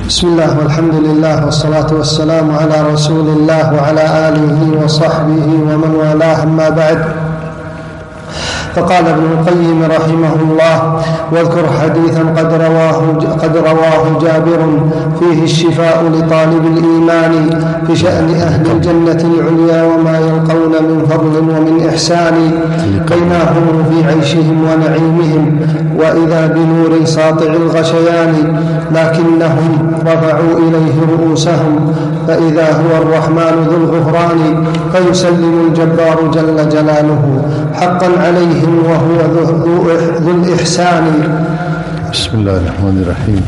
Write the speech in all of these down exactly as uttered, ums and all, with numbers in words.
بسم الله والحمد لله والصلاة والسلام على رسول الله وعلى آله وصحبه ومن والاه، أما بعد. فقال ابن القيم رحمه الله: واذكر حديثا قد رواه, قد رواه جابر فيه الشفاء لطالب الإيمان في شأن أهل الجنة العليا وما يلقون من فضل ومن إحسان بينهم في عيشهم ونعيمهم، وإذا بنور ساطع الغشيان، لكنهم رفعوا إليه رؤوسهم فإذا هو الرحمن ذو الغفران، فيسلم الجبار جل جلاله حقا عليهم وهو ذو, ذو الإحسان. بسم الله الرحمن الرحيم.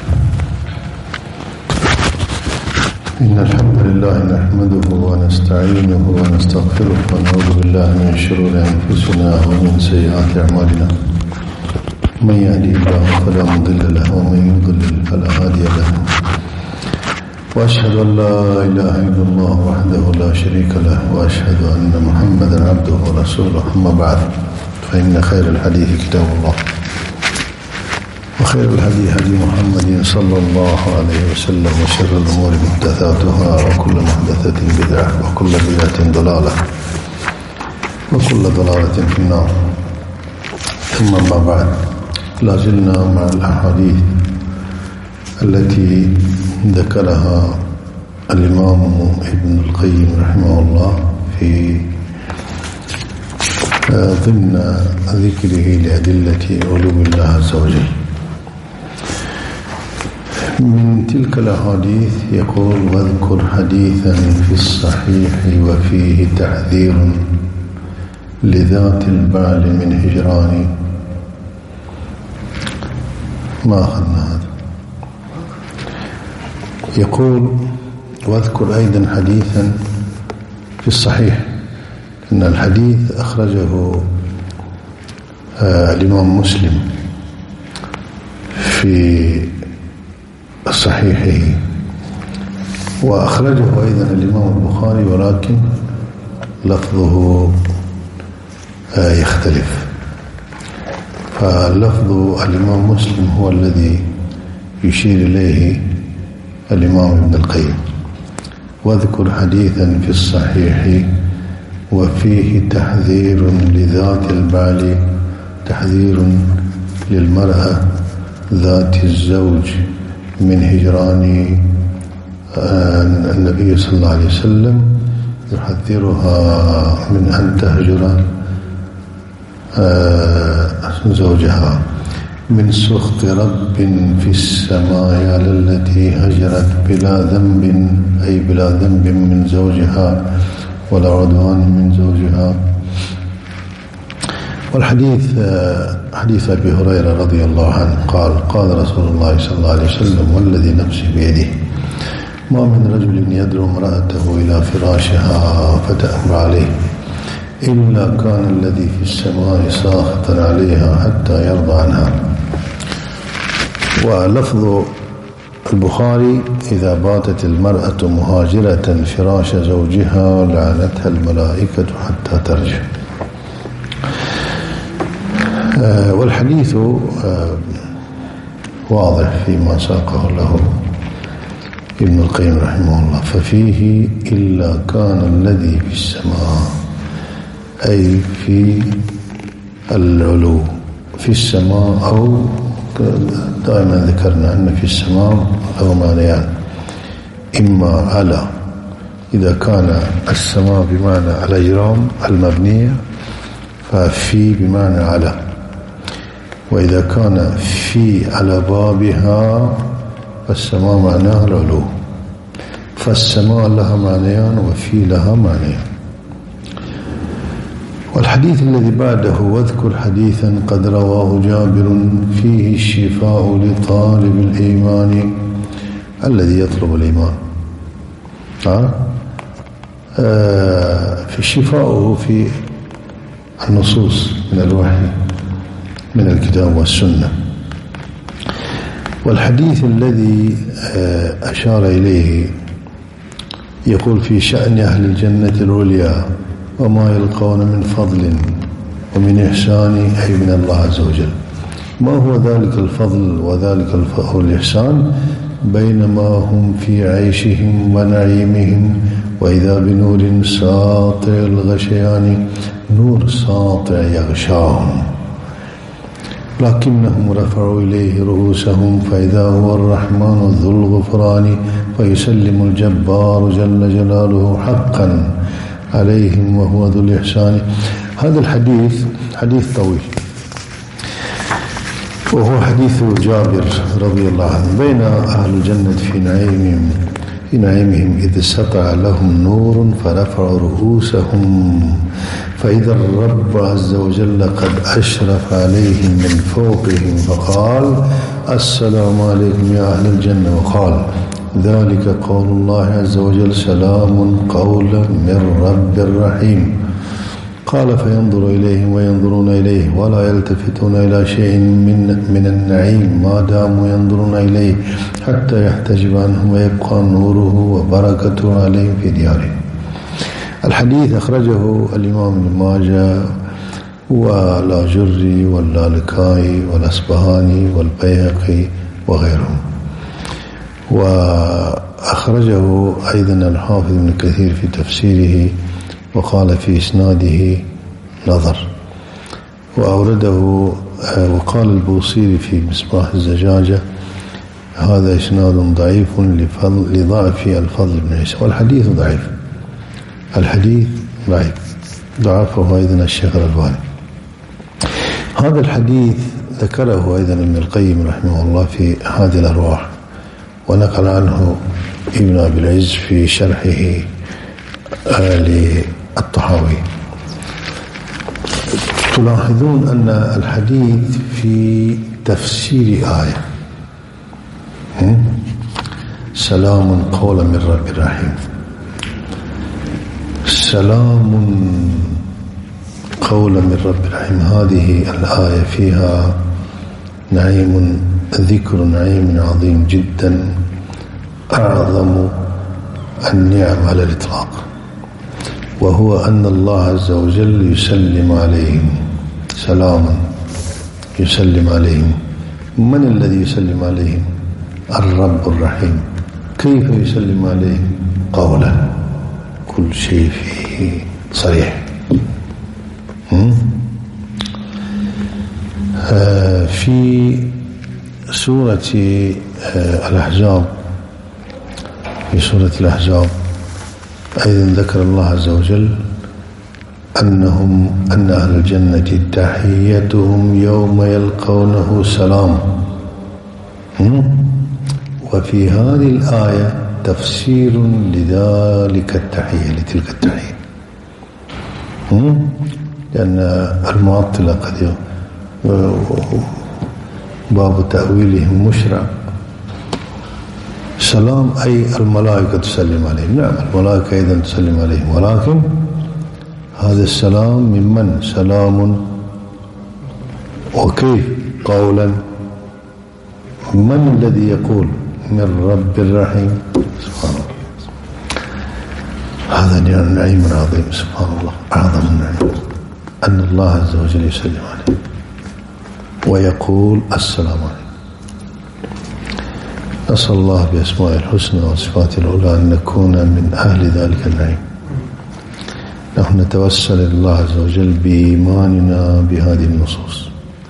إن الحمد لله نحمده ونستعينه ونستغفره ونعوذ بالله من شرور أنفسنا ومن سيئات أعمالنا. من يهدي الله فلا مضل له ومن يضلل فلا هادي له، وأشهد أن لا إله إلا الله وحده لا شريك له، وأشهد أن محمدا عبده ورسوله. أما بعد، فإن خير الحديث كتاب الله، وخير الهدي هدي محمد صلى الله عليه وسلم، وشر الأمور محدثاتها، وكل محدثة بدعة، وكل بدعة ضلالة، وكل ضلالة في النار. ثم ما بعد، لازلنا مع الأحاديث التي ذكرها الإمام ابن القيم رحمه الله في ضمن ذكره لأدلة علو الله عز وجل. من تلك الأحاديث يقول: واذكر حديثا في الصحيح وفيه تحذير لذات البال من هجران. ما أخذنا هذا. يقول: واذكر أيضا حديثا في الصحيح، إن الحديث أخرجه آه الإمام مسلم في صحيحه، وأخرجه أيضا الإمام البخاري، ولكن لفظه آه يختلف. فلفظ الإمام مسلم هو الذي يشير إليه الإمام ابن القيم: واذكر حديثا في الصحيح وفيه تحذير لذات البال، تحذير للمرأة ذات الزوج من هجران النبي صلى الله عليه وسلم، يحذرها من أن تهجر زوجها من سخط رب في السماء على التي هجرت بلا ذنب، أي بلا ذنب من زوجها ولا عدوان من زوجها. والحديث حديث أبي هريرة رضي الله عنه قال: قال رسول الله صلى الله عليه وسلم: والذي نفسي بيده ما من رجل يدعو امرأته إلى فراشها فتأمر عليه إلا كان الذي في السماء ساخطا عليها حتى يرضى عنها. ولفظ البخاري: إذا باتت المرأة مهاجرة فراش زوجها لعنتها الملائكة حتى ترجع. آه والحديث آه واضح فيما ساقه له ابن القيم رحمه الله. ففيه إلا كان الذي في السماء، أي في العلو، في السماء، أو دائما ذكرنا أن في السماء له معنيان: إما على، إذا كان السماء بمعنى الأجرام المبنية ففي بمعنى على، وإذا كان في على بابها فالسماء معناها العلو. فالسماء لها معنيان وفي لها معنيان. والحديث الذي بعده: واذكر حديثا قد رواه جابر فيه الشفاء لطالب الإيمان الذي يطلب الإيمان. آه؟ آه في الشفاء في النصوص من الوحي من الكتاب والسنة. والحديث الذي آه أشار إليه يقول: في شأن أهل الجنة العليا وما يلقون من فضل ومن إحسان، أي من الله عز وجل. ما هو ذلك الفضل وذلك الإحسان؟ بينما هم في عيشهم ونعيمهم وإذا بنور ساطع الغشيان، نور ساطع يغشاهم، لكنهم رفعوا إليه رؤوسهم فإذا هو الرحمن ذو الغفران، فيسلم الجبار جل جلاله حقا عليهم وهو ذو الإحسان. هذا الحديث حديث طويل، وهو حديث جابر رضي الله عنه: بين أهل الجنة في نعيمهم في نعيمهم إذ سطع لهم نور فرفعوا رؤوسهم فإذا الرب عز وجل قد أشرف عليهم من فوقهم فقال: السلام عليكم يا أهل الجنة، وقال: ذلك قول الله عز وجل: سلام قولا من رب رحيم. قال: فينظر إليهم وينظرون إليه ولا يلتفتون إلى شيء من, من النعيم ما داموا ينظرون إليه حتى يحتجب عنهم ويبقى نوره وبركته عليهم في ديارهم. الحديث أخرجه الإمام ابن ماجه والآجري واللالكائي والأصبهاني والبيهقي وغيرهم، وأخرجه أيضا الحافظ ابن كثير في تفسيره وقال في إسناده نظر، وأورده وقال البوصيري في مصباح الزجاجة: هذا إسناد ضعيف لضعف الفضل بن عيسى. والحديث ضعيف، الحديث ضعيف ضعفه أيضا الشيخ الألباني. هذا الحديث ذكره أيضا ابن القيم رحمه الله في هذه الأرواح، ونقل عنه ابن أبي العز في شرحه للطحاوي. تلاحظون أن الحديث في تفسير آية: سلام قولا من رب رحيم. سلام قولا من رب رحيم، هذه الآية فيها نعيم، ذكر نعيم عظيم جدا، أعظم النعم على الإطلاق، وهو أن الله عز وجل يسلم عليهم سلاما، يسلم عليهم. من الذي يسلم عليهم؟ الرب الرحيم. كيف يسلم عليهم؟ قولا، كل شيء فيه صريح. آه في سورة آه الأحزاب في سورة الأحزاب أيضا ذكر الله عز وجل أنهم أن أهل الجنة تحيتهم يوم يلقونه سلام. وفي هذه الآية تفسير لذلك التحية، لتلك التحية، لأن المعطلة قد باب تأويلهم مشرع. سلام أي الملائكة تسلم عليهم، نعم الملائكة أيضا تسلم عليهم، ولكن هذا السلام من من؟ سلام وكيف؟ قولا. من الذي يقول؟ من رب الرحيم. سبحان الله، هذا نعيم عظيم، سبحان الله، أعظم النعيم أن الله عز وجل يسلم عليه ويقول السلام عليكم. نسأل الله بأسماء الحسنى وصفاته العلى أن نكون من أهل ذلك النعيم. نحن نتوسل إلى الله عز وجل بإيماننا بهذه النصوص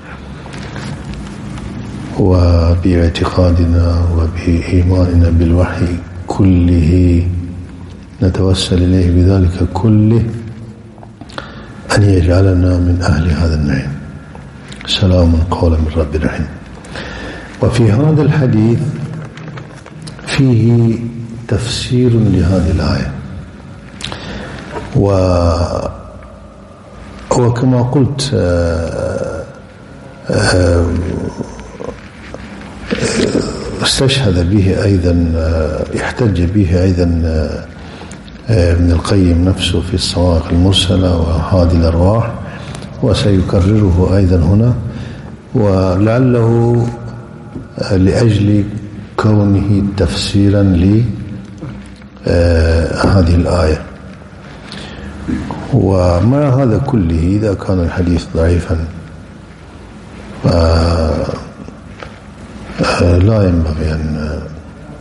وباعتقادنا وبإيماننا بالوحي كله، نتوسل إليه بذلك كله أن يجعلنا من أهل هذا النعيم. سلام قولا من رب رحيم. وفي هذا الحديث فيه تفسير لهذه الآية، وكما قلت استشهد به أيضا، احتج به أيضا ابن القيم نفسه في الصواعق المرسلة وهذه الأرواح، وسيكرره أيضا هنا، ولعله لأجل كونه تفسيرا لهذه الآية. ومع هذا كله إذا كان الحديث ضعيفا لا ينبغي أن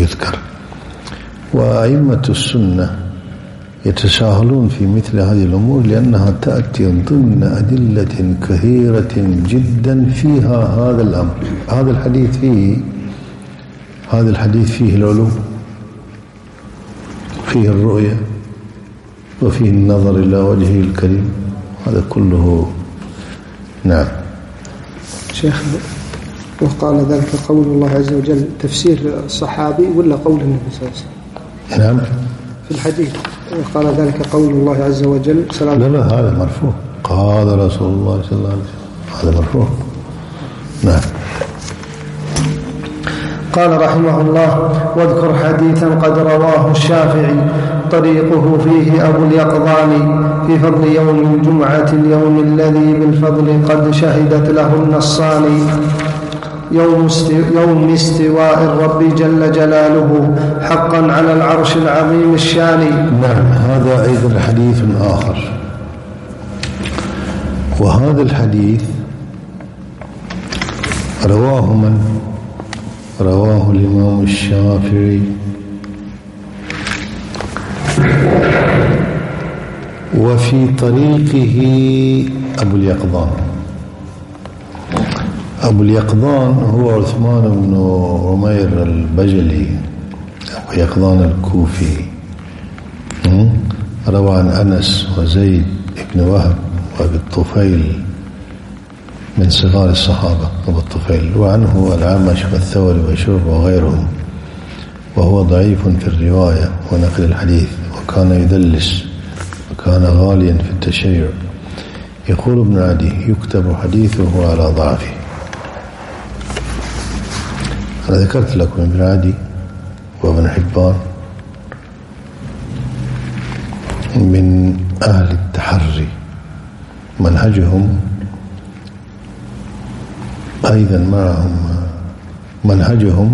يذكر. وأئمة السنة يتساهلون في مثل هذه الأمور لأنها تأتي ضمن أدلة كثيرة جدا فيها هذا الأمر. هذا الحديث فيه هذا الحديث فيه العلو، فيه الرؤية، وفيه النظر إلى وجهه الكريم، هذا كله. نعم. شيخ، وقال ذلك قول الله عز وجل تفسير الصحابي ولا قول النبي صلى الله عليه وسلم؟ نعم. في الحديث وقال ذلك قول الله عز وجل سلام. لا لا هذا مرفوع، قال رسول الله صلى الله عليه وسلم، هذا مرفوع. نعم. قال رحمه الله: واذكر حديثا قد رواه الشافعي طريقه فيه أبو اليقظان في فضل يوم الجمعة اليوم الذي بالفضل قد شهدت له النصان، يوم, استو يوم استواء الرب جل جلاله حقا على العرش العظيم الشان. نعم. هذا أيضا حديث آخر، وهذا الحديث رواه من؟ رواه الإمام الشافعي، وفي طريقه أبو اليقظان. أبو اليقظان هو عثمان بن عمير البجلي، أبو يقظان الكوفي، روى عن أنس وزيد بن وهب وأبي الطفيل من صغار الصحابة أبو الطفيل، وعنه الأعمش والثوري وشعبة وغيرهم، وهو ضعيف في الرواية ونقل الحديث، وكان يدلس وكان غاليا في التشيع. يقول ابن عدي: يكتب حديثه على ضعفه. أنا ذكرت لكم ابن عدي وابن حبان من أهل التحري، منهجهم أيضا معهم منهجهم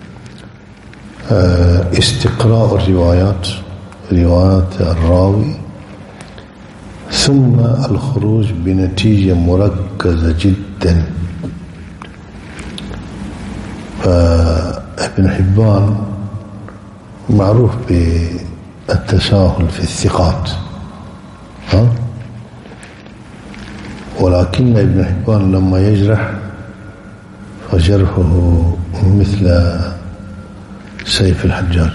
استقراء الروايات، روايات الراوي، ثم الخروج بنتيجة مركزة جدا. فابن حبان معروف بالتساهل في الثقات، ها؟ ولكن ابن حبان لما يجرح فجرحه مثل سيف الحجاج،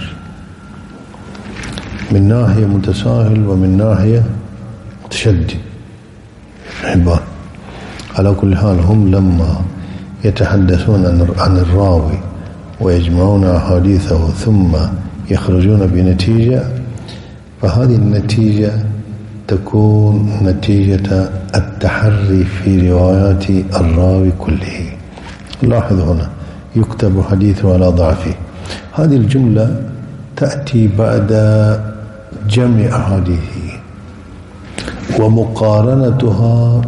من ناحية متساهل ومن ناحية متشدد. حبان على كل حال هم لما يتحدثون عن الراوي ويجمعون أحاديثه ثم يخرجون بنتيجة، فهذه النتيجة تكون نتيجة التحري في روايات الراوي كله. لاحظ هنا: يكتب حديثه على ضعفه. هذه الجملة تأتي بعد جمع أحاديثه ومقارنتها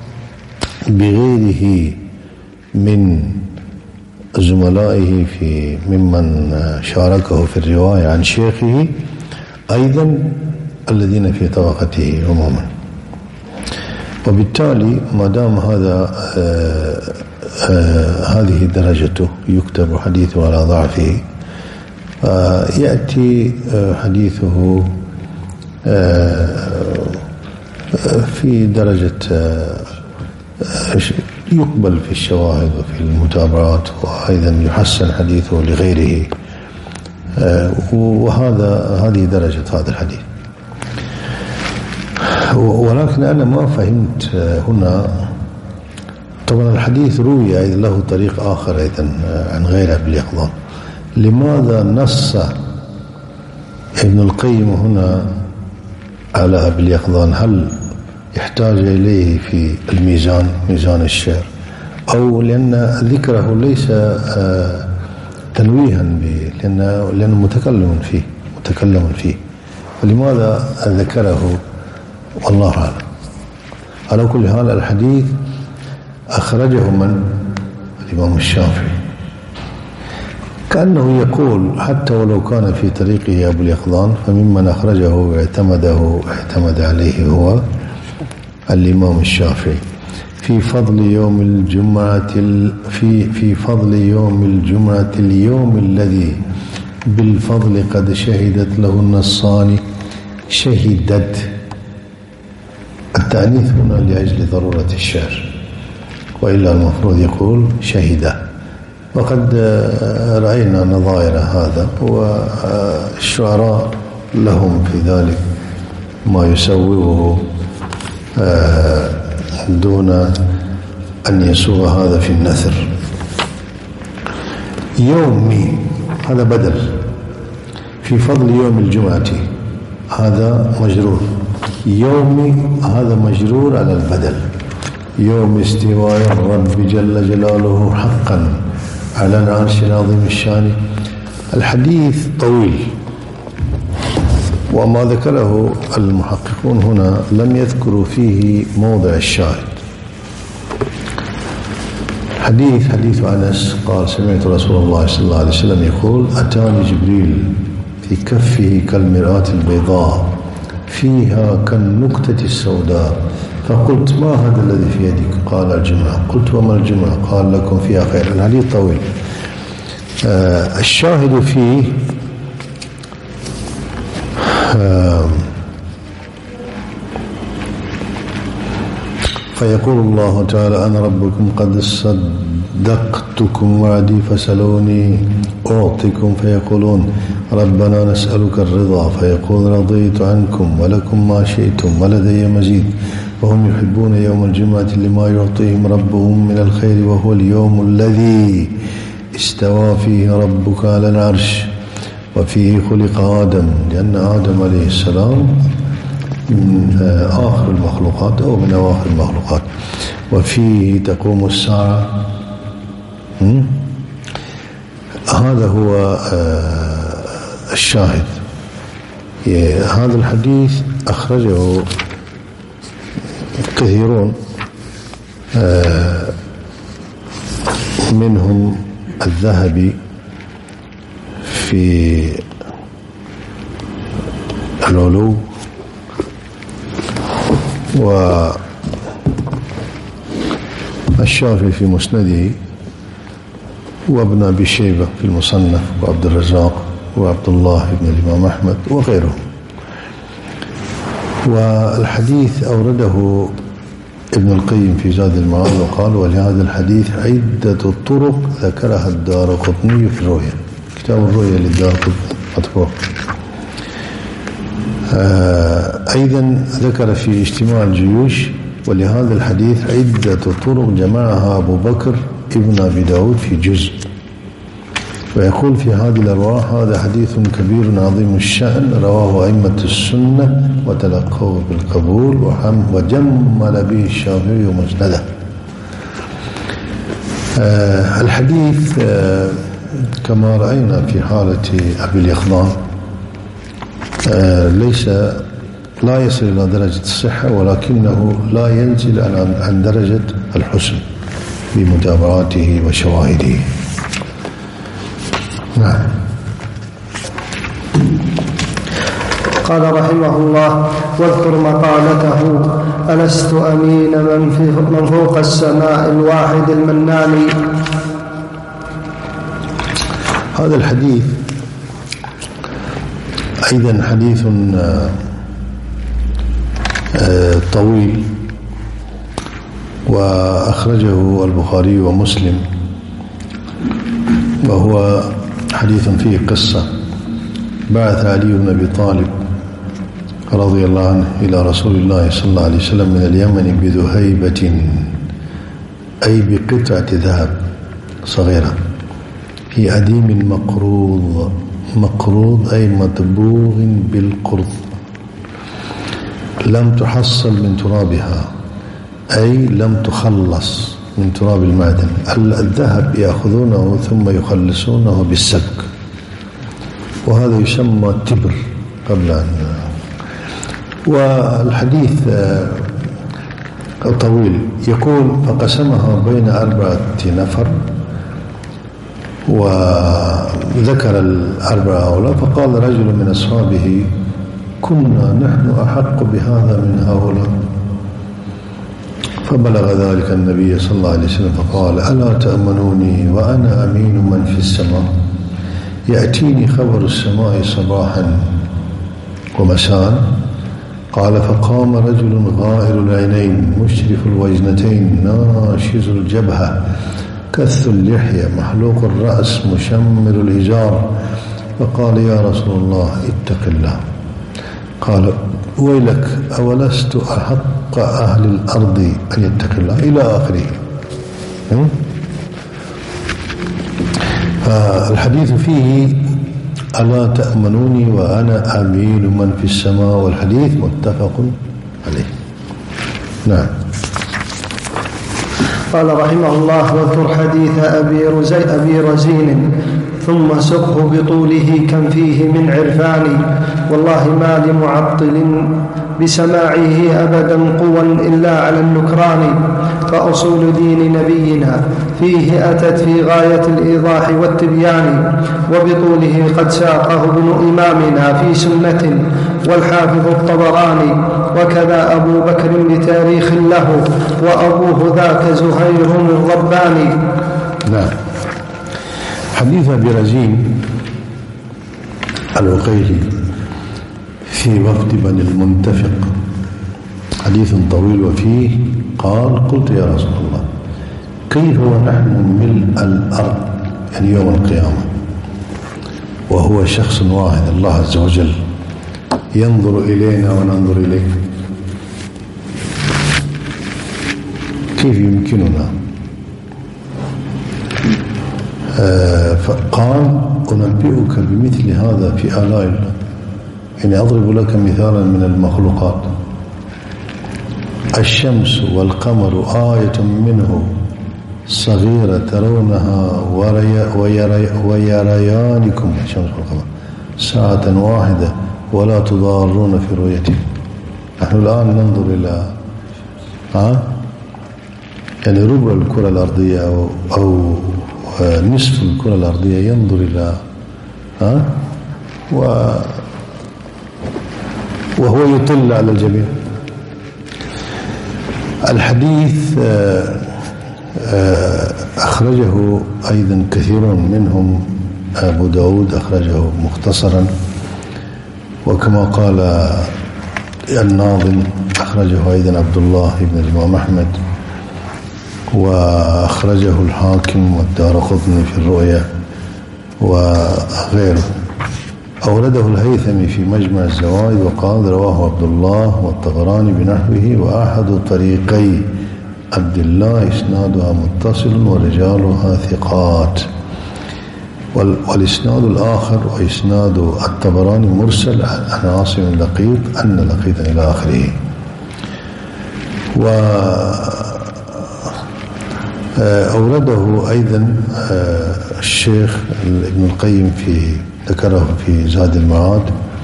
بغيره من زملائه في ممن شاركه في الرواية عن شيخه أيضا الذين في طبقته عموما. وبالتالي ما دام هذا آآ آآ هذه درجته، يكتب حديثه على ضعفه، يأتي حديثه في درجة يقبل في الشواهد وفي المتابعات، وأيضا يحسن حديثه لغيره، وهذا هذه درجة هذا الحديث. ولكن أنا ما فهمت هنا، طبعا الحديث روي أيضا له طريق آخر أيضا عن غير أبي اليقظان، لماذا نص ابن القيم هنا على أبي اليقظان؟ هل يحتاج إليه في الميزان، ميزان الشعر، أو لأن ذكره ليس تنويها به، لأنه, لأنه متكلم فيه متكلم فيه فلماذا ذكره؟ والله أعلم. على كل حال الحديث أخرجه من؟ الإمام الشافعي، كأنه يقول حتى ولو كان في طريقه أبو اليقظان فممن أخرجه واعتمده اعتمد عليه هو الإمام الشافعي. في فضل يوم الجمعة في في فضل يوم الجمعة اليوم الذي بالفضل قد شهدت له النصان. شهدت التأنيث هنا لأجل ضرورة الشعر، وإلا المفروض يقول شهد. وقد رأينا نظائر هذا، والشعراء لهم في ذلك ما يسوغه دون أن يسوغ هذا في النثر. يومي هذا بدل، في فضل يوم الجمعة هذا مجرور، يومي هذا مجرور على البدل. يوم استواء الرب جل جلاله حقا على العرش العظيم الشان. الحديث طويل، وما ذكره المحققون هنا لم يذكروا فيه موضع الشاهد. حديث حديث أنس قال: سمعت رسول الله صلى الله عليه وسلم يقول: أتاني جبريل في كفه كالمرآة البيضاء فيها كالنكتة السوداء، فقلت: ما هذا الذي في يدك؟ قال: الجمعة. قلت: وما الجمعة؟ قال: لكم فيها خير. الحديث طويل. آه الشاهد فيه آه فيقول الله تعالى: أنا ربكم قد صدقتكم وعدي فسألوني أعطكم، فيقولون: ربنا نسألك الرضا، فيقول: رضيت عنكم ولكم ما شئتم ولدي مزيد. وهم يحبون يوم الجمعة لما يعطيهم ربهم من الخير، وهو اليوم الذي استوى فيه ربك على العرش وفيه خلق آدم، لأن آدم عليه السلام من آخر المخلوقات أو من أواخر المخلوقات، وفيه تقوم الساعة. هذا هو الشاهد. هذا الحديث أخرجه كثيرون، منهم الذهبي في العلو، والشافعي في مسنده، وابن أبي شيبة في المصنف، وعبد الرزاق، وعبد الله بن الإمام أحمد وغيرهم. والحديث أورده ابن القيم في زاد المعاد وقال: ولهذا الحديث عدة طرق ذكرها الدارقطني في الرؤيا. كتاب الرؤيا للدارقطني مطبوع. أيضا ذكر في اجتماع الجيوش: ولهذا الحديث عدة طرق جمعها أبو بكر ابن أبي داود في جزء. ويقول في هذه الأرواح: هذا حديث كبير عظيم الشأن، رواه أئمة السنة وتلقوه بالقبول، وجمل به الشافعي ومسنده. آه الحديث آه كما رأينا في حالة أبي اليقظان آه ليس لا يصل إلى درجة الصحة، ولكنه لا ينزل عن درجة الحسن بمتابعاته وشواهده. نعم. قال رحمه الله: واذكر مقالته: ألست أمين من, في من فوق السماء الواحد المنان. هذا الحديث أيضا حديث طويل، وأخرجه البخاري ومسلم، وهو حديث فيه قصة. بعث علي بن أبي طالب رضي الله عنه إلى رسول الله صلى الله عليه وسلم من اليمن بذهيبة، أي بقطعة ذهب صغيرة، في أديم مقروض. مقروض أي مطبوغ بالقرض، لم تحصل من ترابها، أي لم تخلص من تراب المعدن. الذهب يأخذونه ثم يخلصونه بالسبك، وهذا يسمى تبر قبل أن. والحديث طويل. يقول: فقسمها بين أربعة نفر، وذكر الأربعة هؤلاء، فقال رجل من أصحابه: كنا نحن أحق بهذا من هؤلاء. فبلغ ذلك النبي صلى الله عليه وسلم فقال: ألا تأمنوني وأنا أمين من في السماء؟ يأتيني خبر السماء صباحا ومساء. قال فقام رجل غائر العينين مشرف الوجنتين ناشز الجبهة كث اللحية محلوق الرأس مشمر الإزار، فقال يا رسول الله اتق الله. قال ويلك أولست أحق أهل الأرض أن يتق الله إلى آخره. فالحديث فيه ألا تأمنوني وأنا أمين من في السماء، والحديث متفق عليه. نعم. قال رحمه الله واذكر حديث أبي, رزي أبي رزين ثم سقه بطوله كم فيه من عرفان، والله ما لمعطل بسماعه أبدا قوى إلا على النكران، فأصول دين نبينا فيه أتت في غاية الإيضاح والتبيان، وبطوله قد ساقه ابن إمامنا في سنة والحافظ الطبراني، وكذا أبو بكر بتاريخ له وأبوه ذاك زهير الرباني. نعم. حديث أبي رزين العقيلي في وفد بني المنتفق حديث طويل، وفيه قال قلت يا رسول الله كيف ونحن ملء الأرض يعني يوم القيامة وهو شخص واحد الله عز وجل ينظر إلينا وننظر إليه، كيف يمكننا؟ آه فقال أنبئك بمثل هذا في آلاء الله، يعني أضرب لك مثالا من المخلوقات، الشمس والقمر آية منه صغيرة ترونها ويري ويريانكم الشمس والقمر ساعة واحدة ولا تضارون في رؤيته. نحن الآن ننظر إلى ها يعني ربع الكرة الأرضية أو, أو نصف الكرة الأرضية ينظر إلى ها و وهو يطل على الجميع. الحديث أخرجه أيضا كثير منهم، أبو داود أخرجه مختصرا، وكما قال الناظم أخرجه أيضا عبد الله بن الإمام أحمد، وأخرجه الحاكم والدارقطني في الرؤيا وغيره. أورده الهيثمي في مجمع الزوائد وقال رواه عبد الله والطبراني بنحوه، وأحد طريقي عبد الله إسنادها متصل ورجالها ثقات، والإسناد الآخر وإسناد الطبراني مرسل عن عاصم لقيط أن لقيطا إلى آخره. وأورده أيضا الشيخ ابن القيم في ذكره في زاد المعاد،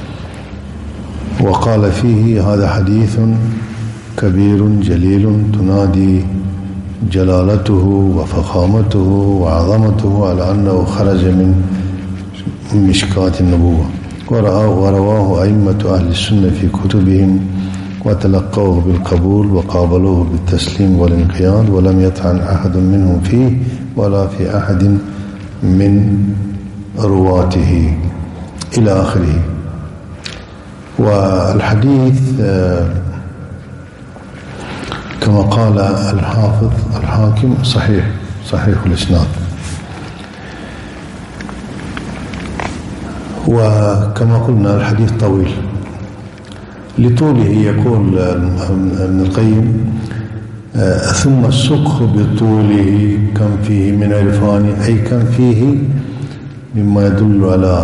وقال فيه هذا حديث كبير جليل تنادي جلالته وفخامته وعظمته على أنه خرج من مشكاة النبوة، ورواه أئمة أهل السنة في كتبهم وتلقوه بالقبول وقابلوه بالتسليم والانقياد، ولم يطعن أحد منهم فيه ولا في أحد من رواته إلى آخره. والحديث كما قال الحافظ الحاكم صحيح صحيح الإسناد. وكما قلنا الحديث طويل لطوله، يقول ابن القيم ثم السقه بطوله كم فيه من عرفان، أي كم فيه مما يدل على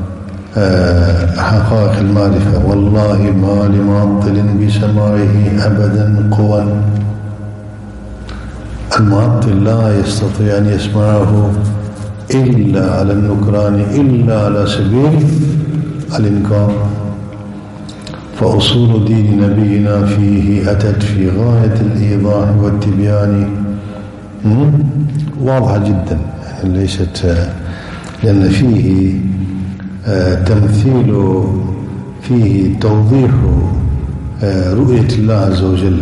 حقائق المعرفة. والله ما لمعطل بسماعه أبدا قوى، المعطل لا يستطيع أن يسمعه إلا على النكران، إلا على سبيل الإنكار. فأصول دين نبينا فيه أتت في غاية الإيضاح والتبيان. واضحة جدا، يعني ليست، لأن فيه تمثيل، فيه توضيح رؤية الله عز وجل،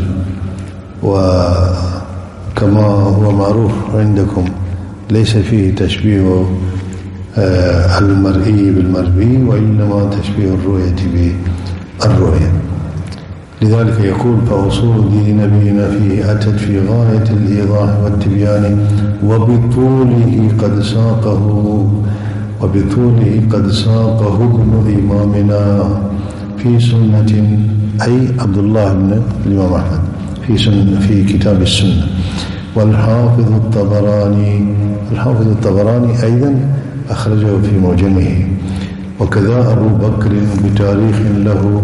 وكما هو معروف عندكم ليس فيه تشبيه المرئي بالمرئي، وإنما تشبيه الرؤية بالرؤية. لذلك يقول: فأصول دين نبينا فيه أتت في غاية الإيضاح والتبيان، وبطوله قد ساقه وبطوله قد ساقه ابن إمامنا في سنة، أي عبد الله بن الإمام أحمد، في سنة في كتاب السنة. والحافظ الطبراني الحافظ الطبراني أيضا أخرجه في معجمه، وكذا أبو بكر بتاريخ له.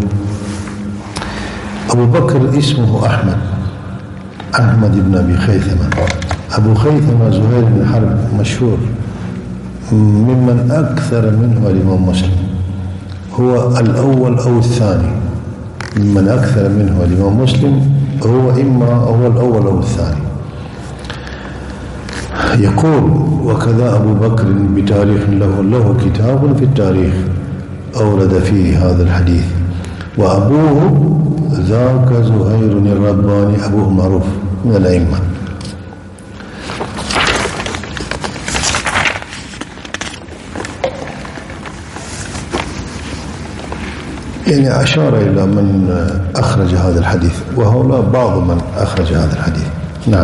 أبو بكر اسمه أحمد أحمد بن أبي خيثمة. أبو خيثمة زهير بن حرب مشهور، ممن أكثر منه الإمام مسلم، هو الأول أو الثاني. ممن أكثر منه الإمام مسلم هو إما هو الأول أو الثاني. يقول: وكذا أبو بكر بتاريخ له له كتاب في التاريخ أورد فيه هذا الحديث، وأبوه ذاك زهير الرباني، أبوه معروف من الأئمة. يعني أشار إلى من أخرج هذا الحديث، وهؤلاء بعض من أخرج هذا الحديث. نعم.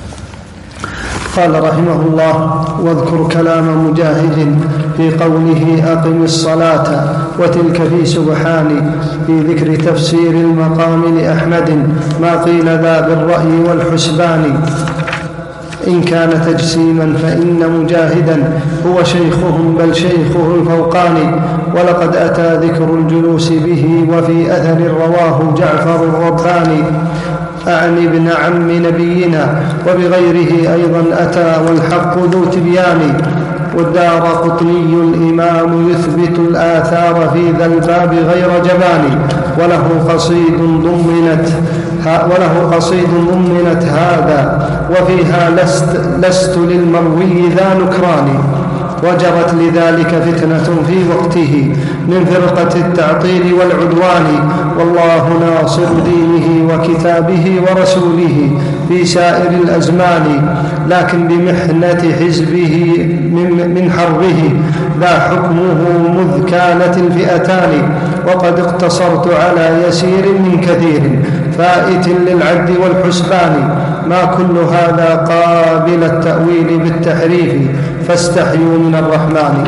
قال رحمه الله: واذكر كلام مجاهد في قوله أقم الصلاة وتلك في سبحان، في ذكر تفسير المقام لأحمد ما قيل ذا بالرأي والحسبان. إن كان تجسيما فإن مجاهدا هو شيخهم بل شيخه الفوقاني، ولقد أتى ذكر الجلوس به وفي أثر رواه جعفر الرباني، أعني ابن عم نبينا، وبغيره أيضا أتى والحق ذو تبيان. والدار قطني الإمام يثبت الآثار في ذا الباب غير جبان، وله قصيد ضمنت وله قصيد ضمنت هذا، وفيها لست, لست للمروي ذا نكران. وجرت لذلك فتنة في وقته من فرقة التعطيل والعدوان، والله ناصر دينه وكتابه ورسوله في سائر الأزمان، لكن بمحنة حزبه من حربه لا حكمه مذ كانت الفئتان. وقد اقتصرت على يسير من كثير فائت للعد والحسبان، ما كل هذا قابل التأويل بالتحريف، فاستحيوا من الرحمن.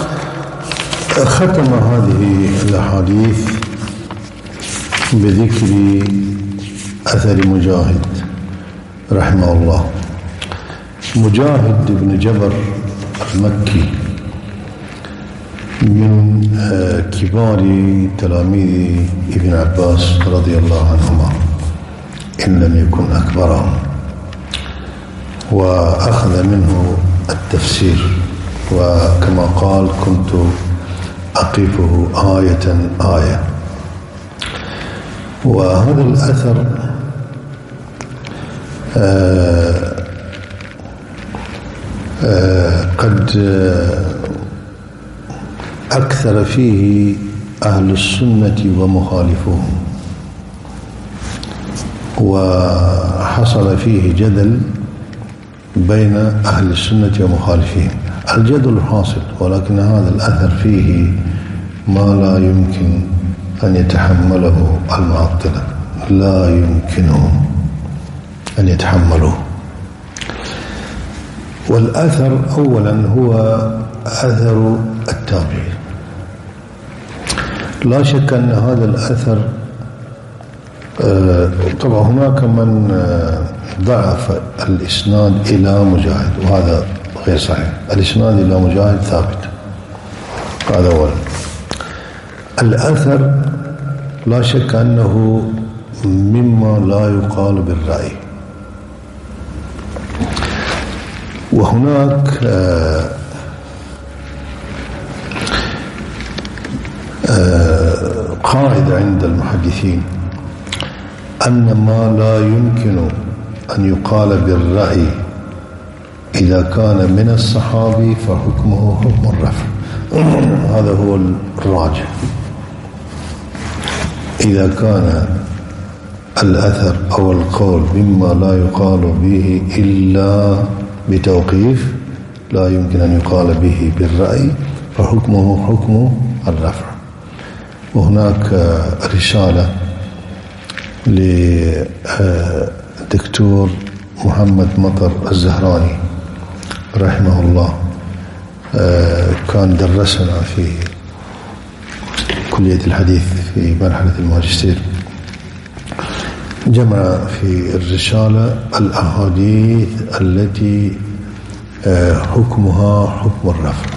ختم هذه الأحاديث بذكر أثر مجاهد رحمه الله. مجاهد بن جبر المكي من كبار تلاميذ ابن عباس رضي الله عنهما، إن لم يكن أكبرهم، وأخذ منه التفسير، وكما قال: كنت أقفه آية آية. وهذا الأثر آآ آآ قد أكثر فيه أهل السنة ومخالفوهم، وحصل فيه جدل بين أهل السنة ومخالفين. الجدل حاصل، ولكن هذا الأثر فيه ما لا يمكن أن يتحمله المعطلة، لا يمكنهم أن يتحملوه. والأثر أولا هو أثر التابعين. لا شك أن هذا الأثر طبعا هناك من ضعف الإسناد إلى مجاهد، وهذا غير صحيح. الإسناد إلى مجاهد ثابت، هذا أولا. الأثر لا شك أنه مما لا يقال بالرأي. وهناك قاعدة عند المحدثين أن ما لا يمكن أن يقال بالرأي إذا كان من الصحابي فحكمه حكم الرفع. هذا هو الراجح. إذا كان الأثر أو القول مما لا يقال به إلا بتوقيف لا يمكن أن يقال به بالرأي فحكمه حكم الرفع. وهناك رسالة للدكتور محمد مطر الزهراني رحمه الله، كان درسنا في كلية الحديث في مرحلة الماجستير، جمع في الرسالة الأحاديث التي حكمها حكم الرفع.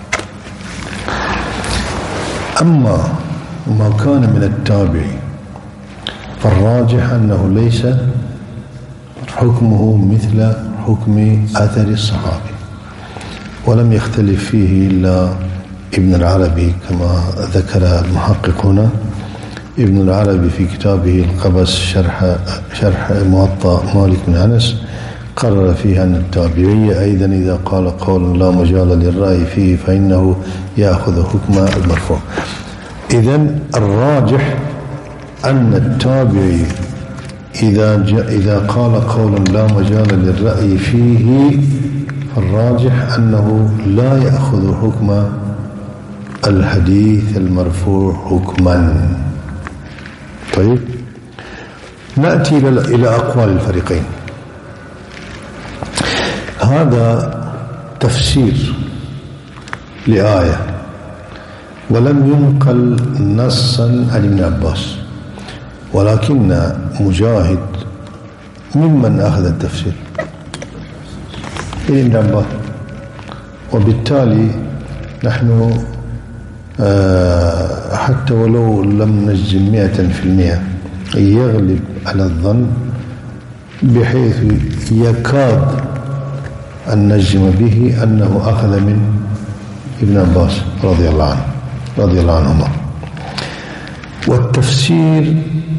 أما ما كان من التابعي فالراجح أنه ليس حكمه مثل حكم أثر الصحابي، ولم يختلف فيه إلا ابن العربي كما ذكر المحققون. ابن العربي في كتابه القبس شرح شرح موطأ مالك بن أنس قرر فيه أن التابعي أيضا إذا قال قول لا مجال للرأي فيه فإنه يأخذ حكم المرفوع. إذن الراجح أن التابعي إذا إذا قال قولا لا مجال للرأي فيه فالراجح أنه لا يأخذ حكم الحديث المرفوع حكما. طيب، نأتي إلى أقوال الفريقين. هذا تفسير لآية ولم ينقل نصا عن ابن عباس، ولكن مجاهد ممن أخذ التفسير ابن عباس، وبالتالي نحن حتى ولو لم نجزم مئة في المئة يغلب على الظن بحيث يكاد أن نجزم به أنه أخذ من ابن عباس رضي الله عنه رضي الله عنهما. والتفسير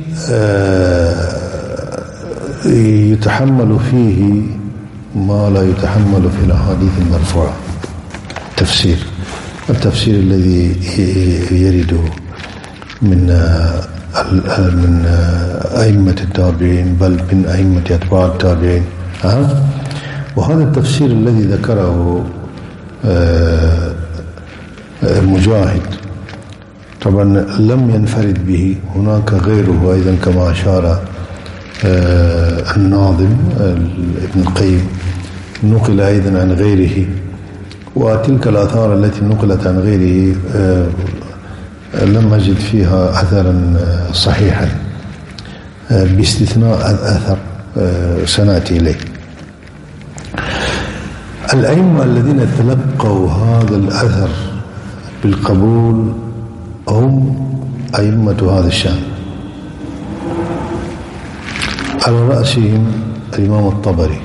يتحمل فيه ما لا يتحمل في الأحاديث المرفوعة. تفسير التفسير الذي يرد من من أئمة التابعين بل من أئمة أتباع التابعين، وهذا التفسير الذي ذكره مجاهد طبعا لم ينفرد به، هناك غيره أيضا كما أشار الناظم ابن القيم، نقل أيضا عن غيره. وتلك الآثار التي نقلت عن غيره لم أجد فيها أثرا صحيحا باستثناء أثر سنأتي إليه. الأئمة الذين تلقوا هذا الأثر بالقبول هم أئمة هذا الشأن، على رأسهم الإمام الطبري.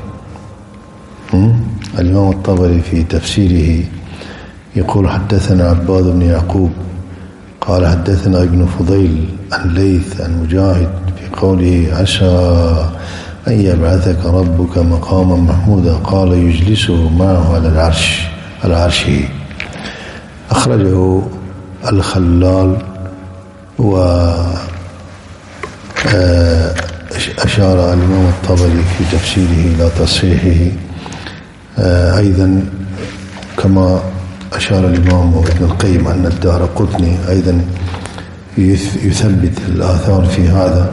الإمام الطبري في تفسيره يقول حدثنا عباد بن يعقوب قال حدثنا ابن فضيل عن ليث عن مجاهد في قوله عسى أن يبعثك ربك مقاما محمودا قال يجلسه معه على العرش على عرشه. أخرجه الخلال وأشار الإمام الطبري في تفسيره إلى تصحيحه، أيضا كما أشار الإمام ابن القيم أن الدارقطني أيضا يثبت الآثار في هذا.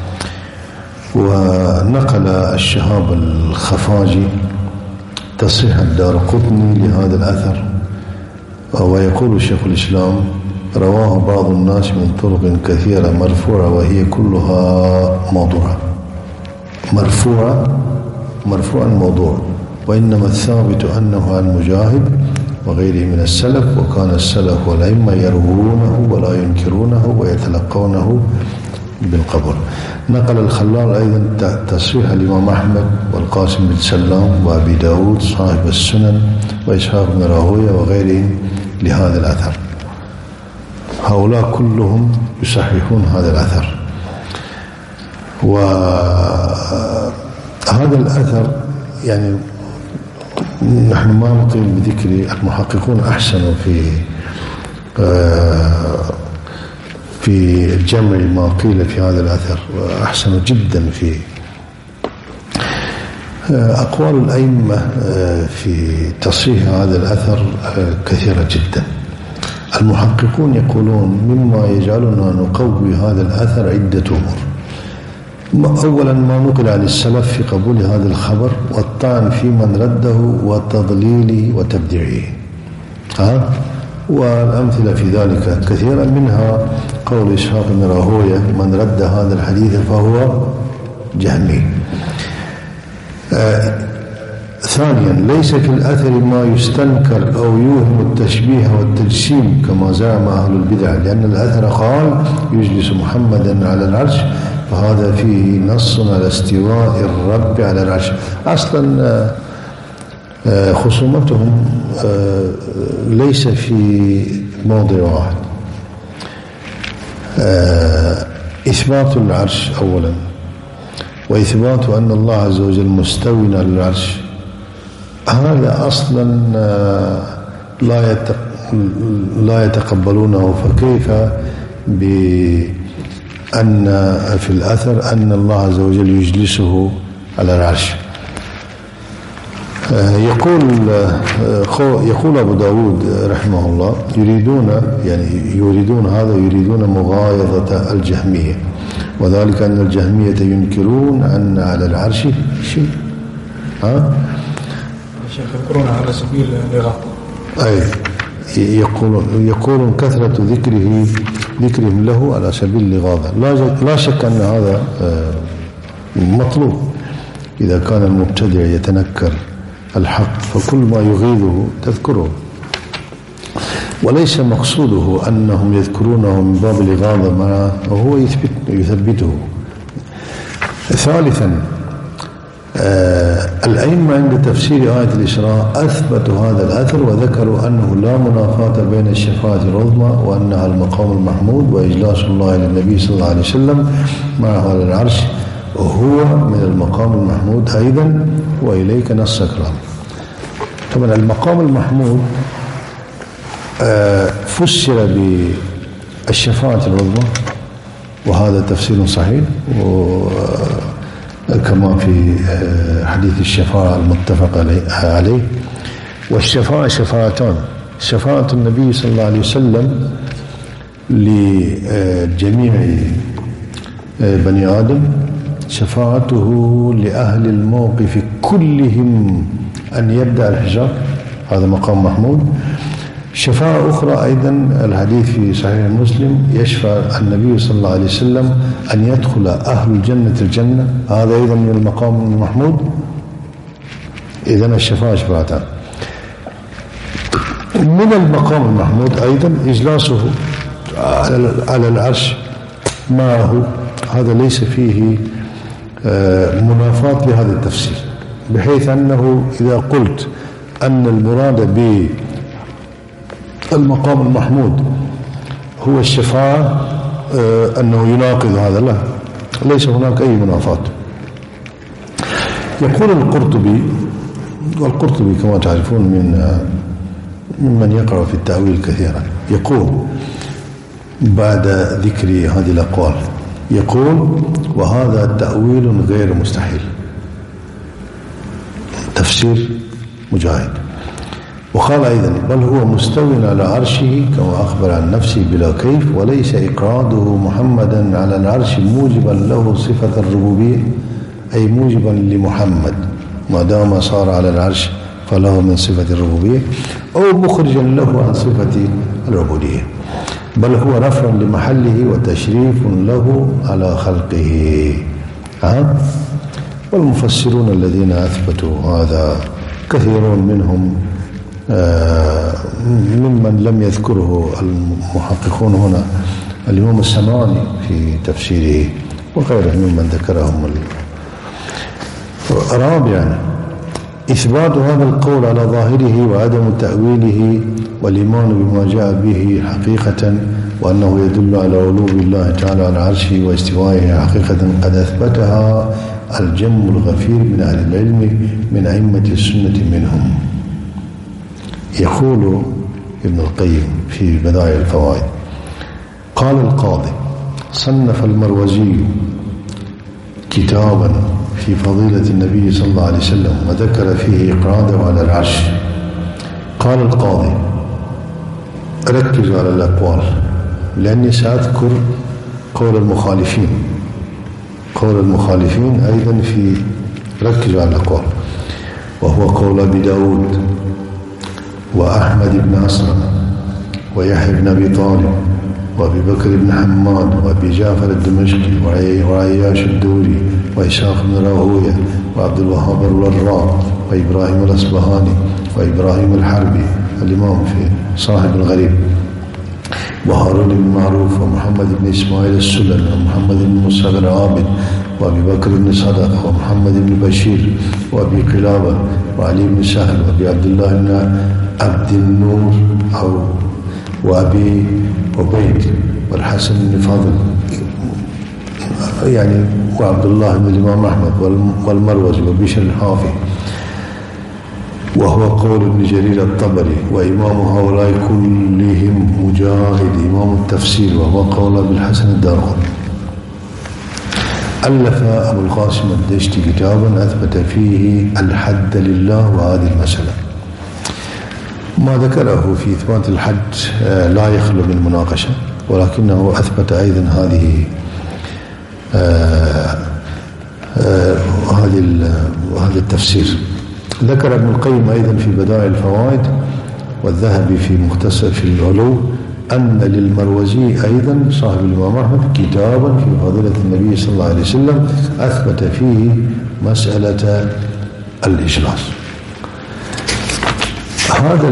ونقل الشهاب الخفاجي تصحيح الدارقطني لهذا الأثر، ويقول شيخ الإسلام رواه بعض الناس من طرق كثيرة مرفوعة وهي كلها موضوعة. مرفوعة مرفوعا موضوع، وإنما الثابت أنه عن مجاهد وغيره من السلف، وكان السلف والأئمة يروونه ولا ينكرونه ويتلقونه بالقبول. نقل الخلال أيضا تصحيح الإمام أحمد والقاسم بن سلام وأبي داود صاحب السنن وإسحاق بن راهويه وغيرهم لهذا الأثر. هؤلاء كلهم يصححون هذا الأثر. وهذا الأثر يعني نحن ما نطيل بذكر، المحققون أحسنوا في في جمع ما قيل في هذا الأثر، وأحسنوا جدا في أقوال الأئمة في تصحيح هذا الأثر كثيرة جدا. المحققون يقولون مما يجعلنا نقوي هذا الأثر عدة أمور. أولا ما نقل عن السلف في قبول هذا الخبر والطعن في من رده وتضليله وتبديعه. ها؟ والأمثلة في ذلك كثيرا، منها قول إسحاق بن راهويه من رد هذا الحديث فهو جهمي. آه ثانيا ليس في الأثر ما يستنكر أو يوهم التشبيه والتجسيم كما زعم أهل البدع، لأن الأثر قال يجلس محمدا على العرش، فهذا فيه نص على استواء الرب على العرش. أصلا آه آه خصومتهم آه ليس في موضع واحد. آه إثبات العرش أولا، وإثبات أن الله عز وجل مستوٍ على العرش، هذا أصلا لا لا يتقبلونه. فكيف بأن في الأثر أن الله عز وجل يجلسه على العرش؟ يقول يقول أبو داود رحمه الله يريدون يعني يريدون هذا يريدون مغايظة الجهمية، وذلك أن الجهمية ينكرون أن على العرش شيء. ها؟ يذكرون على سبيل الإغاظة. أي يقولون يقولون كثرة ذكره ذكرهم له على سبيل الإغاظة. لا لا شك أن هذا مطلوب. إذا كان المبتدع يتنكر الحق فكل ما يغيظه تذكره، وليس مقصوده أنهم يذكرونه من باب الإغاظة، ما هو يثبت يثبته. ثالثا آه الأئمة عند تفسير آية الإسراء أثبتوا هذا الأثر وذكروا أنه لا منافاة بين الشفاعة العظمى وأنها المقام المحمود وإجلاس الله للنبي صلى الله عليه وسلم معه على العرش وهو من المقام المحمود أيضا، وإليك نص كلام. طبعا المقام المحمود آه فسر بالشفاعة العظمى، وهذا تفسير صحيح، وكما في حديث الشفاعة المتفق عليه. والشفاعة شفاعتان: شفاعة النبي صلى الله عليه وسلم لجميع بني آدم، شفاعته لأهل الموقف كلهم أن يبدأ الحجاب، هذا مقام محمود. شفاعة أخرى أيضا الحديث في صحيح مسلم يشفع النبي صلى الله عليه وسلم أن يدخل أهل الجنة الجنة، هذا أيضا من المقام المحمود. إذن الشفاعة شفاعتان. من المقام المحمود أيضا إجلاسه على العرش معه، هذا ليس فيه منافاة لهذا التفسير، بحيث أنه إذا قلت أن المراد بالمقام المحمود هو الشفاعة أنه يناقض هذا، لا، ليس هناك أي منافاة. يقول القرطبي، والقرطبي كما تعرفون من ممن يقرأ في التأويل كثيرا، يقول بعد ذكر هذه الأقوال يقول: وهذا تأويل غير مستحيل، تفسير مجاهد. وقال أيضا: بل هو مستو على عرشه كما أخبر عن نفسه بلا كيف، وليس إقراده محمدا على العرش موجبا له صفة الربوبية، أي موجبا لمحمد ما دام صار على العرش فله من صفة الربوبية، أو مخرجا له عن صفة العبودية، بل هو رفع لمحله وتشريف له على خلقه. ها؟ والمفسرون الذين أثبتوا هذا كثيرون منهم آه ممن لم يذكره المحققون هنا، الإمام السمعاني في تفسيره وغيره ممن ذكرهم. رابعا إثبات هذا القول على ظاهره وعدم تأويله، والإيمان بما جاء به حقيقة، وأنه يدل على علو الله تعالى على عرشه واستوائه حقيقة قد أثبتها الجم الغفير من أهل العلم من أئمة السنة منهم. يقول ابن القيم في بدائع الفوائد: قال القاضي: صنف المروزي كتابا في فضيلة النبي صلى الله عليه وسلم وذكر فيه إقعاده على العرش. قال القاضي: ركزوا على الأقوال لأني سأذكر قول المخالفين قول المخالفين أيضا في ركزوا على الأقوال، وهو قول أبي داود وأحمد بن أسلم ويحيى بن أبي طالب وأبي بكر بن حماد وأبي جعفر الدمشقي وعياش الدوري وإسحاق بن راهويه وعبد الوهاب الوراق وإبراهيم الأصبهاني وإبراهيم الحربي الإمام في صاحب الغريب وهارون بن معروف ومحمد بن إسماعيل السلمي ومحمد بن موسى بن عابد وأبي بكر بن صدق ومحمد بن بشير وأبي قلابة وعلي بن سهل وأبي عبد الله بن عبد النور أو وأبي عبيد والحسن بن فاضل يعني وعبد الله بن الإمام أحمد والمروزي وبشر الحافي، وهو قول ابن جرير الطبري. وإمام هؤلاء كلهم مجاهد إمام التفسير، وهو قول أبي الحسن الدارقطني. ألف أبو القاسم الدشتي كتابا أثبت فيه الحد لله وهذه المسألة. ما ذكره في إثبات الحد لا يخلو من مناقشة، ولكنه أثبت أيضا هذه هذه هذا التفسير. ذكر ابن القيم أيضا في بدائع الفوائد والذهبي في مختصر في العلو أن للمروزي أيضا صاحب الإمام أحمد كتابا في فضيلة النبي صلى الله عليه وسلم أثبت فيه مسألة الإجلاس. هذا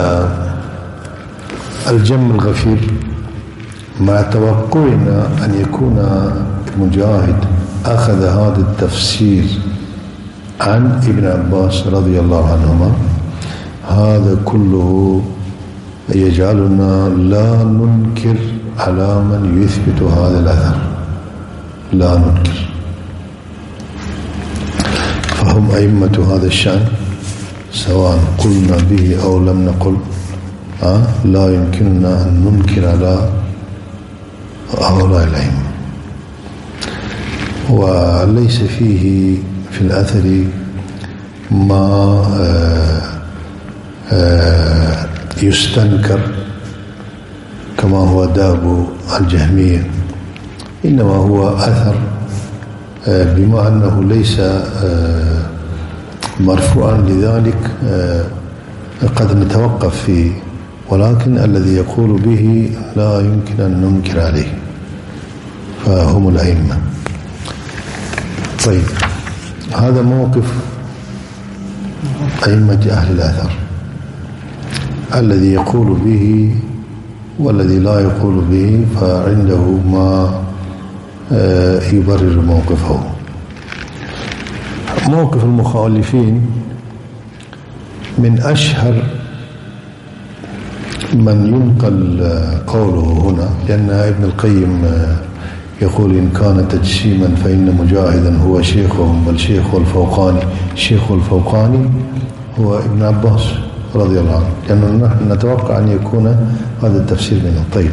الجم الغفير مع توقعنا أن يكون مجاهد أخذ هذا التفسير عن ابن عباس رضي الله عنهما، هذا كله يجعلنا لا ننكر على من يثبت هذا الأثر، لا ننكر. فهم أئمة هذا الشأن سواء قلنا به أو لم نقل، أه؟ لا يمكننا أن ننكر على هؤلاء الأئمة. وليس فيه في الأثر ما آآ آآ يستنكر كما هو داب الجهمية، إنما هو أثر بما أنه ليس مرفوعا لذلك قد نتوقف فيه، ولكن الذي يقول به لا يمكن أن ننكر عليه، فهم الأئمة. طيب، هذا موقف أئمة أهل الأثر، الذي يقول به والذي لا يقول به فعنده ما يبرر موقفه. موقف المخالفين من أشهر من ينقل قوله هنا، لأن ابن القيم يقول إن كان تجسيما فإن مجاهدا هو شيخهم، بل شيخ الفوقاني. شيخ الفوقاني هو ابن عباس رضي الله عنه، لأنه نحن نتوقع أن يكون هذا التفسير منه. طيب،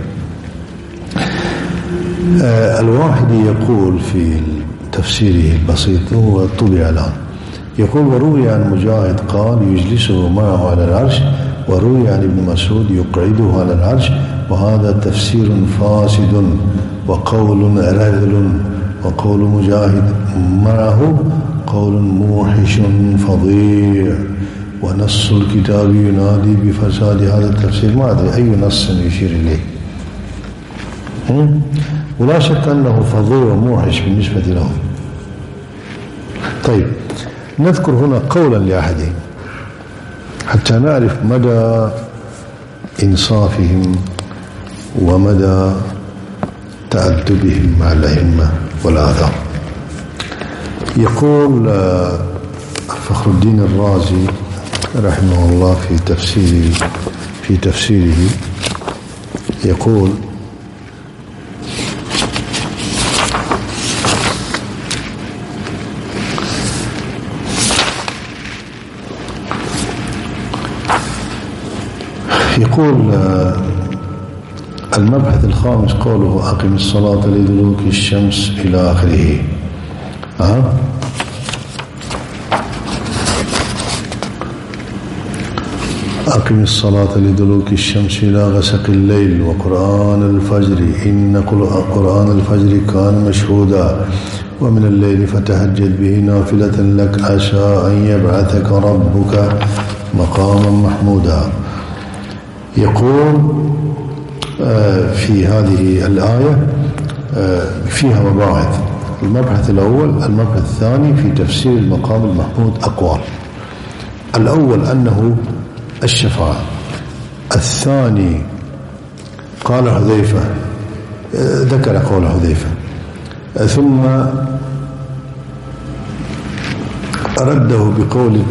آه الواحد يقول في تفسيره البسيط، هو طبع الآن، يقول وروي عن مجاهد قال يجلسه معه على العرش، وروي عن ابن مسعود يقعده على العرش، وهذا تفسير فاسد وقول رذل، وقول مجاهد معه قول موحش فظيع، ونص الكتاب ينادي بفساد هذا التفسير. ما أدري أي نص يشير إليه، ولا شك أنه فظيع وموحش بالنسبة له. طيب، نذكر هنا قولا لأحدهم حتى نعرف مدى إنصافهم ومدى تأدبهم مع الأئمة والآثار. يقول فخر الدين الرازي رحمه الله في تفسير في تفسيره يقول يقول المبحث الخامس قوله أقم الصلاة لدلوك الشمس إلى آخره. أه؟ أقم الصلاة لدلوك الشمس إلى غسق الليل وقرآن الفجر إن قرآن الفجر كان مشهودا ومن الليل فتهجد به نافلة لك عسى أن يبعثك ربك مقاما محمودا. يقول في هذه الآية فيها مباحث. المبحث الأول المبحث الثاني في تفسير المقام المحمود أقوال. الأول أنه الشفاعة. الثاني قال حذيفة ذكر قول حذيفة ثم رده بقول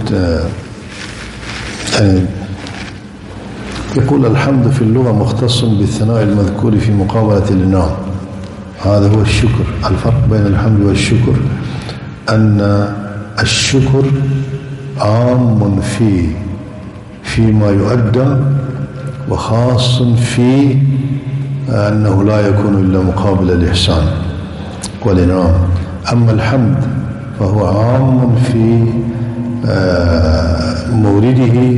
يعني يقول الحمد في اللغة مختص بالثناء المذكور في مقابلة الإنعام. هذا هو الشكر. الفرق بين الحمد والشكر أن الشكر عام في فيما يؤدى وخاص في أنه لا يكون إلا مقابل الإحسان والإنعام. أما الحمد فهو عام في مورده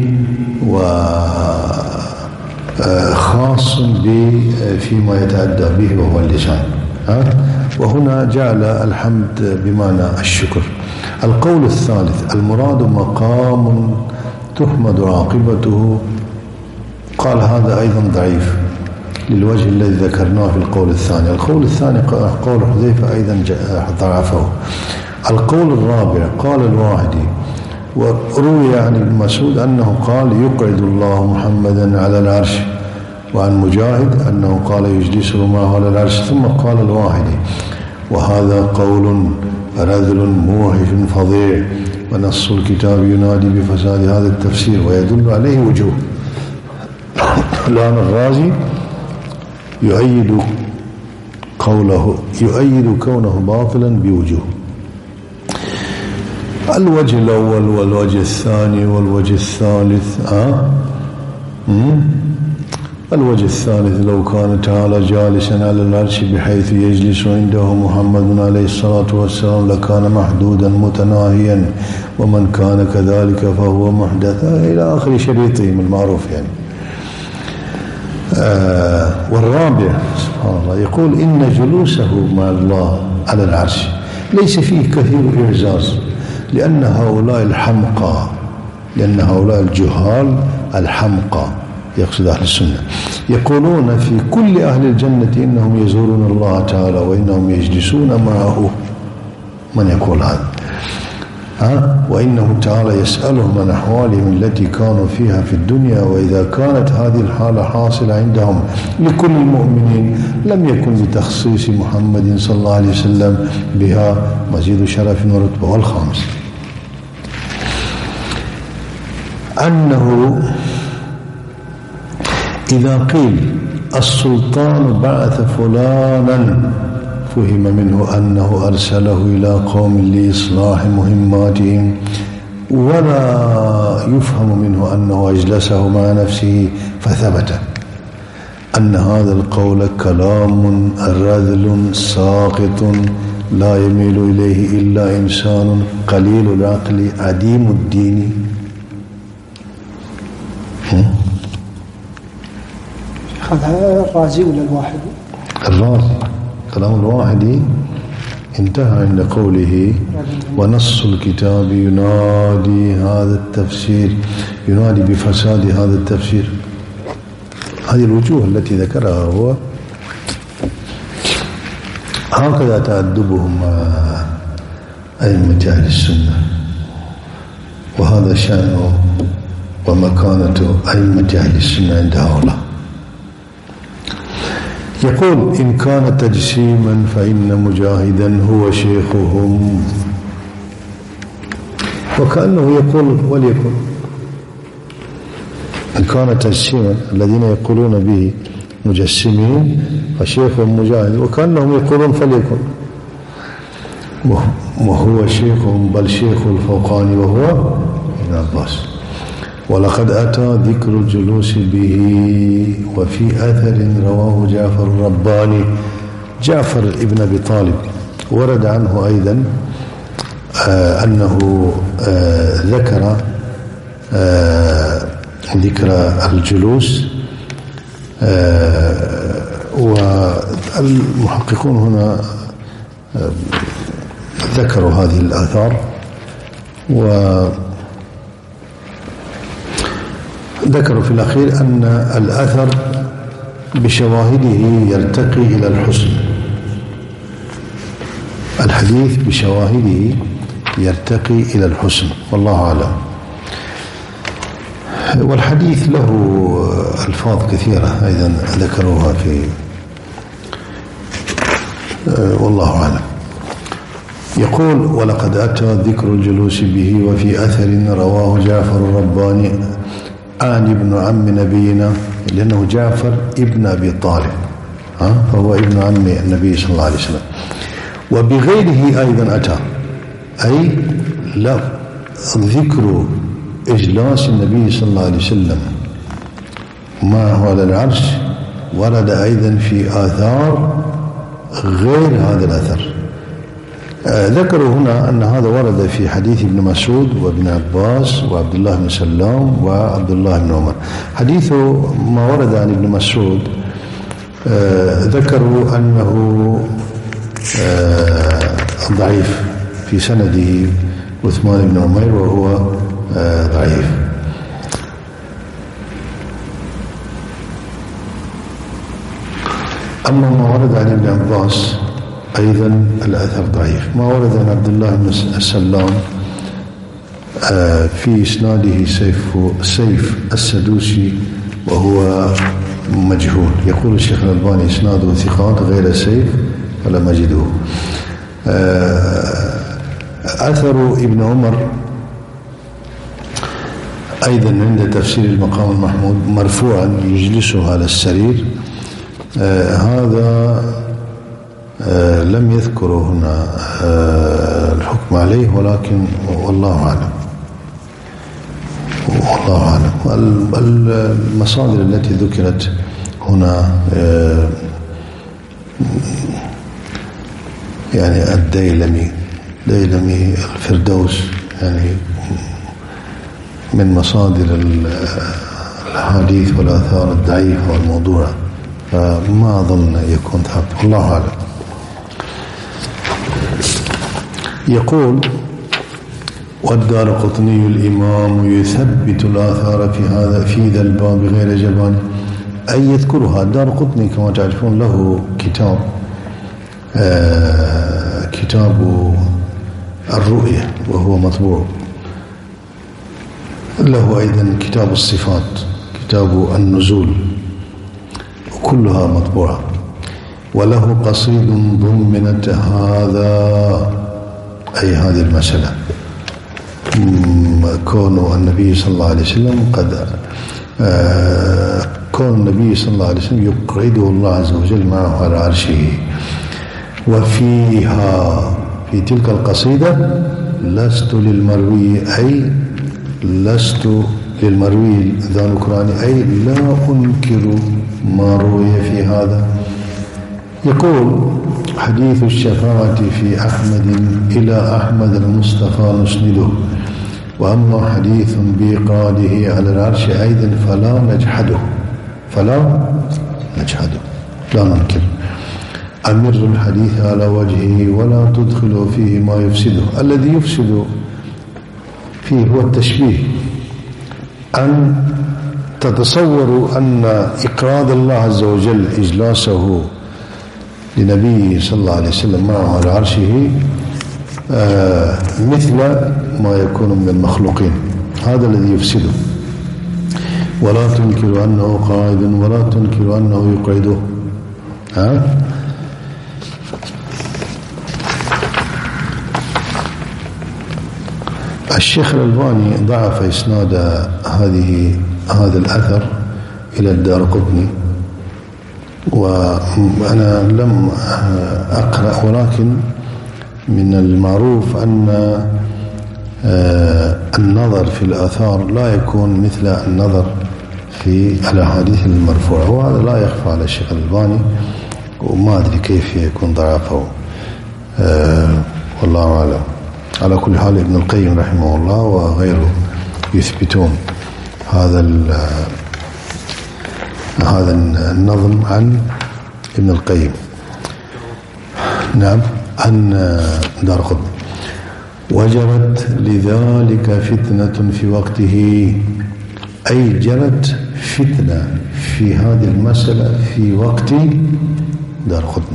وخاص فيما يتأدى به وهو اللسان. وهنا جعل الحمد بمعنى الشكر. القول الثالث المراد مقام تحمد عاقبته. قال هذا أيضا ضعيف للوجه الذي ذكرناه في القول الثاني. القول الثاني قول حذيفة أيضا ضعفه. القول الرابع قال الواحدي وروي عن ابن مسعود أنه قال يقعد الله محمدا على العرش، وعن مجاهد أنه قال يجلسه معه على العرش. ثم قال الواحدي وهذا قول رذل موحش فظيع ونص الكتاب ينادي بفساد هذا التفسير ويدل عليه وجوه. الآن الرازي يؤيد قوله يؤيد كونه باطلا بوجوه. الوجه الأول والوجه الثاني والوجه الثالث آه؟ الوجه الثالث لو كان تعالى جالسا على العرش بحيث يجلس عنده محمد عليه الصلاة والسلام لكان محدودا متناهيا ومن كان كذلك فهو محدث إلى آخر شريطهم المعروف يعني. آه والرابع سبحان الله يقول إن جلوسه مع الله على العرش ليس فيه كثير إعزاز لأن هؤلاء الحمقى لأن هؤلاء الجهال الحمقى يقصد أهل السنة يقولون في كل أهل الجنة إنهم يزورون الله تعالى وإنهم يجلسون معه. من يقول هذا؟ ها؟ وإنه تعالى يسألهم عن أحوالهم التي كانوا فيها في الدنيا وإذا كانت هذه الحالة حاصلة عندهم لكل المؤمنين لم يكن لتخصيص محمد صلى الله عليه وسلم بها مزيد شرف ورتبة. والخامس أنه إذا قيل السلطان بعث فلانا فهم منه أنه أرسله إلى قوم لإصلاح مهماتهم ولا يفهم منه أنه أجلسه مع نفسه فثبت أن هذا القول كلام رذل ساقط لا يميل إليه إلا إنسان قليل العقل عديم الدين. هذا الرازي ولا الواحد؟ الرازي كلام الواحد انتهى عند قوله ونص الكتاب ينادي هذا التفسير ينادي بفساد هذا التفسير. هذه الوجوه التي ذكرها هو هكذا تأدبهم مع أئمة أهل السنة وهذا شأنه ومكانة أئمة أهل السنة عند هؤلاء. يقول إن كان تجسيما فإن مجاهدا هو شيخهم. وكأنه يقول وليكن إن كان تجسيما الذين يقولون به مجسمين فشيخهم مجاهد وكأنهم يقولون فليكن وهو شيخهم بل شيخ الفوقاني وهو ابن عباس. ولقد أتى ذكر الجلوس به وفي أثر رواه جعفر الرباني جعفر ابن أبي طالب ورد عنه أيضا آه أنه آه ذكر آه ذكر الجلوس. والمحققون هنا ذكروا هذه الآثار، وذكروا في الأخير أن الأثر بشواهده يرتقي إلى الحسن. الحديث بشواهده يرتقي إلى الحسن، والله أعلم. والحديث له ألفاظ كثيرة أيضا ذكروها في والله أعلم. يقول: ولقد أتى ذكر الجلوس به وفي أثر رواه جعفر الرباني عن ابن عم نبينا، لأنه جعفر ابن أبي طالب، فهو ابن عم النبي صلى الله عليه وسلم. وبغيره أيضا أتى، أي لا ذكر إجلاس النبي صلى الله عليه وسلم معه على العرش ورد أيضا في آثار غير هذا الأثر. آه ذكروا هنا أن هذا ورد في حديث ابن مسعود وابن عباس وعبد الله بن سلام وعبد الله بن عمر. حديث ما ورد عن ابن مسعود آه ذكروا أنه آه ضعيف، في سنده عثمان بن عمير وهو آه ضعيف. أما ما ورد عن ابن عباس أيضا الأثر ضعيف. ما ورد عن عبد الله بن سلام آه في إسناده سيف سيف السدوسي وهو مجهول. يقول الشيخ الألباني: إسناده ثقات غير سيف ولا مجده. آه أثر ابن عمر أيضا عند تفسير المقام المحمود مرفوعا يجلسه على السرير. آه هذا آه لم يذكره هنا آه الحكم عليه، ولكن والله أعلم والله أعلم. المصادر التي ذكرت هنا آه يعني الديلمي ديلمي الفردوس، يعني من مصادر الحديث والآثار الضعيفة والموضوعة، فما أظن يكون ثابت، والله أعلم. يقول: والدارقطني الإمام يثبت الآثار في هذا في ذا الباب غير جبان، أي يذكرها. الدارقطني كما تعرفون له كتاب آه كتاب الرؤية وهو مطبوع، له أيضا كتاب الصفات، كتاب النزول، وكلها مطبوعة. وله قصيد ضمنت هذا، أي هذه المسألة، كون النبي صلى الله عليه وسلم قد آه كون النبي صلى الله عليه وسلم يقعده الله عز وجل معه على عرشه. وفيها في تلك القصيدة لست للمروي، أي لست للمروي ذا نكراني، أي لا أنكر ما روي في هذا. يقول: حديث الشفاعة في أحمد إلى أحمد المصطفى نسنده، وأما حديث بإقعاده على العرش أيضا فلا نجحده فلا نجحده لا ننكر. أمر الحديث على وجهه ولا تدخل فيه ما يفسده. الذي يفسد فيه هو التشبيه، أن تتصوروا أن إقراض الله عز وجل إجلاسه لنبيه صلى الله عليه وسلم معه على عرشه آه مثل ما يكون من المخلوقين، هذا الذي يفسده. ولا تنكر أنه قاعد ولا تنكر أنه يقعده. ها الشيخ الألباني ضعف إسناد هذه هذا الأثر إلى الدارقطني، وأنا لم أقرأ، ولكن من المعروف أن النظر في الآثار لا يكون مثل النظر في الأحاديث المرفوعة، وهذا لا يخفى على الشيخ الألباني، وما أدري كيف يكون ضعفه، والله أعلم. على كل حال ابن القيم رحمه الله وغيره يثبتون هذا هذا النظم عن ابن القيم. نعم، عن دارقطني. وجرت لذلك فتنة في وقته، أي جرت فتنة في هذه المسألة في وقت دارقطني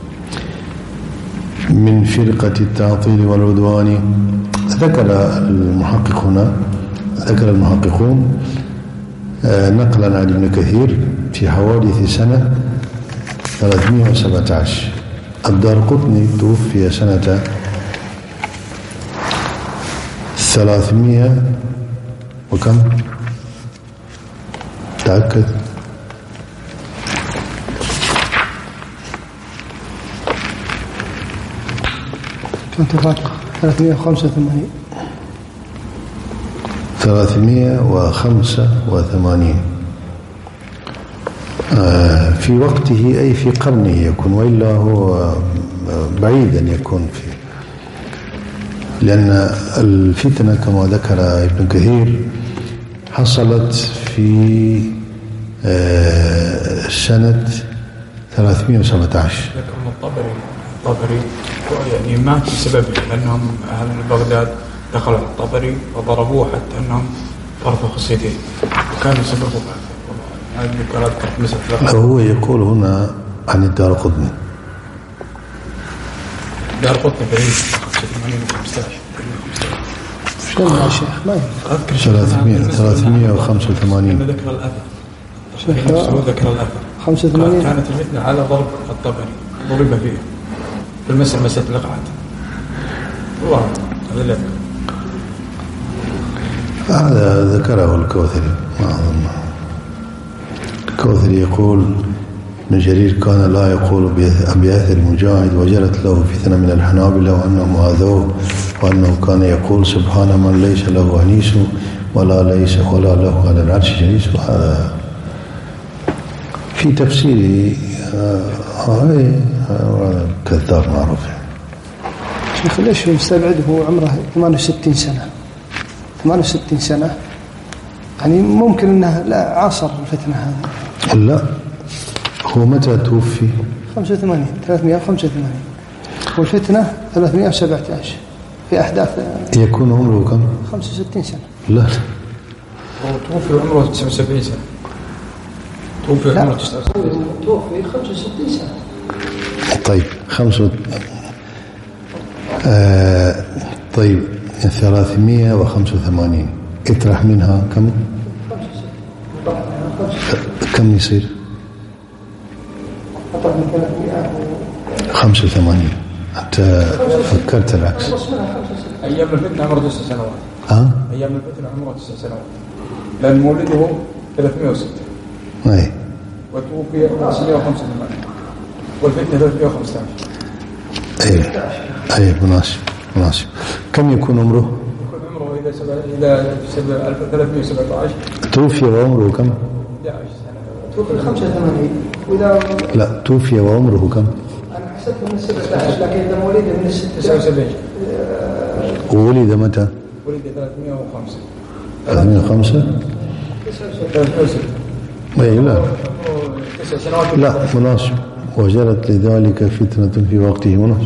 من فرقة التعطيل والعدوان. ذكر المحقق هنا ذكر المحققون نقلا عن ابن كثير في حوادث سنة ثلاثمائة وسبعة عشر. الدارقطني توفي سنة ثلاثمائة وكم؟ تأكد. كنت فاتقة ثلاثمائة وخمسة وثمانين ثلاثمائة وخمسة وثمانين في وقته، أي في قرنه يكون، وإلا هو بعيدا يكون فيه، لأن الفتنة كما ذكر ابن كثير حصلت في سنة ثلاثمائة وسبعة عشر. لكن الطبري الطبري يعني مات بسبب أنهم أهل بغداد دخلوا الطبري وضربوه حتى أنهم طرفوا خصيتين وكانوا يسببوا هذه الذكرات كانت مثل. هو يقول هنا عن الدارقطني. دارقطني بعيد شنو يا شيخ؟ ما ثلاثمائة ثلاثمائة وخمسة وثمانين. ذكر الأثر ذكر الأثر خمسة وثمانين. كانت الفتنة على ضرب الطبري، ضرب فيه في المسألة مسألة الإقعاد. والله هذا لا هذا ذكره الكوثري، ما أظن. الكوثري يقول ابن جرير كان لا يقول بأثر مجاهد، وجرت له فتنة من الحنابلة وأنهم آذوه، وأنه كان يقول سبحان من ليس له أنيس ولا ليس ولا له على العرش جليس. وهذا في تفسيره هاي كذاب معروف. شيخ ليش مستبعد هو عمره ثمانية وستين سنة ثمانية وستين سنة، يعني ممكن أنه لا عاصر الفتنة هذه. لا، هو متى توفي؟ خمسة وثمانين ثلاثمائة وخمسة وثمانين، والفتنة ثلاثمائة وسبعة عشر في أحداث. يكون عمره كم؟ خمسة وستين سنة. لا، هو توفي عمره تسعة وسبعين سنة. توفي عمره تسعة وسبعين سنة. توفي خمسة وستين سنة. طيب خمسة آه طيب ثلاثمائة وخمسة وثمانين اطرح منها كم؟ كم يصير؟ خمسة وثمانين. أنت فكرت العكس. أيام الفتنة عمره تسع سنوات. ها؟ أيام الفتنة عمره تسع سنوات. لأن مولده ثلاثمائة وستة. أي. وتوفي تسعمائة وخمسة وثمانين. والفتنة ثلاثمائة وخمسة عشر. أي أي مناسب مناسب. كم يكون عمره؟ يكون عمره إذا سبع إذا سبع ألف ثلاثمائة وسبعة عشر. توفي وعمره كم؟ إحدى عشر سنة. توفي خمسة وثمانين. وإذا لا، توفي وعمره كم؟ أنا حسبت من سبعة عشر، لكن إذا ولد من الستة. تسعة وسبعين. وولد متى؟ ولد ثلاثمائة وخمسة. ثلاثمائة وخمسة. ثلاثمائة وستة. أي لا. تسع سنوات. لا مناسب. وجرت لذلك فتنة في وقته. مناسب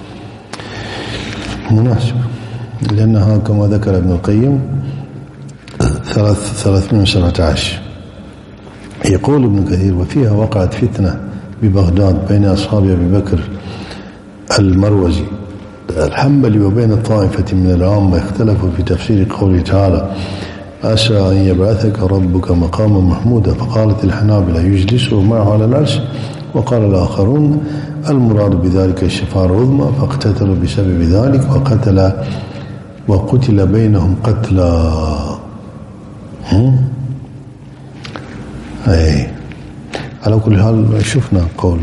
مناسب لأنها كما ذكر ابن القيم ثلاثمائة وسبعة عشر. يقول ابن كثير وفيها وقعت فتنة ببغداد بين أصحاب أبي بكر المروزي الحنبلي وبين طائفة من العامة اختلفوا في تفسير قوله تعالى عسى أن يبعثك ربك مقاما محمودا، فقالت الحنابلة يجلسه معه على العرش، وقال الآخرون المراد بذلك الشفاعة العظمى، فاقتتلوا بسبب ذلك وقتل وقتل بينهم قتلا. أي على كل حال شفنا قول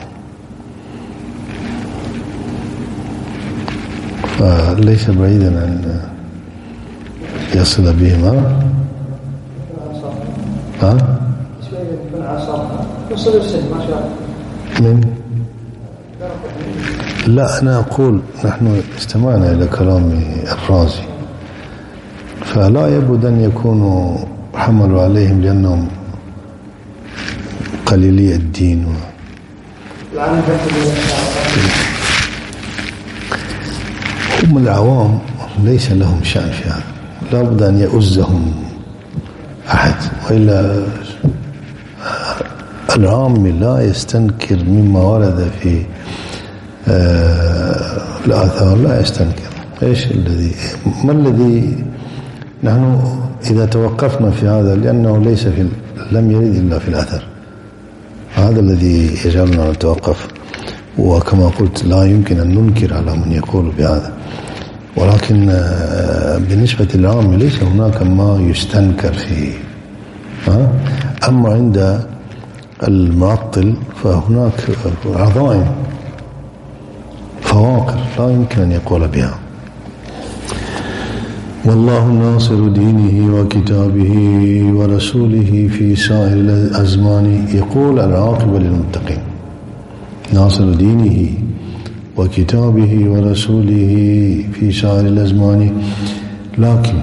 فليس بعيدا أن يصل بهما. ها؟ من؟ لا، أنا أقول نحن استمعنا إلى كلام الرازي، فلا يبد أن يكونوا حملوا عليهم لأنهم قليلي الدين و... هم العوام ليس لهم شأن في هذا، لا بد أن يؤزهم أحد، وإلا العام لا يستنكر مما ورد في آه الآثار، لا يستنكر. إيش الذي ما الذي نحن إذا توقفنا في هذا لأنه ليس في لم يرد إلا في الأثر، هذا الذي يجعلنا نتوقف. وكما قلت لا يمكن أن ننكر على من يقول بهذا، ولكن بالنسبة للعام ليس هناك ما يستنكر فيه. أما عند المعطل فهناك عظائم فواقر لا يمكن أن يقول بها. والله ناصر دينه وكتابه ورسوله في سائر الأزمان. يقول العاقبة للمتقين، ناصر دينه وكتابه ورسوله في سائر الأزمان، لكن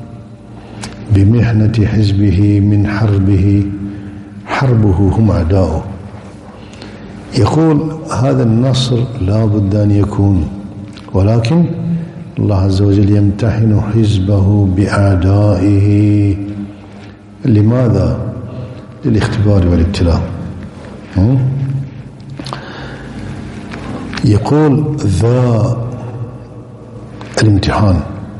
بمحنة حزبه من حربه، حربه هم أعداؤه. يقول هذا النصر لا بد أن يكون، ولكن الله عز وجل يمتحن حزبه بأعدائه. لماذا؟ للاختبار والابتلاء. يقول ذا الامتحان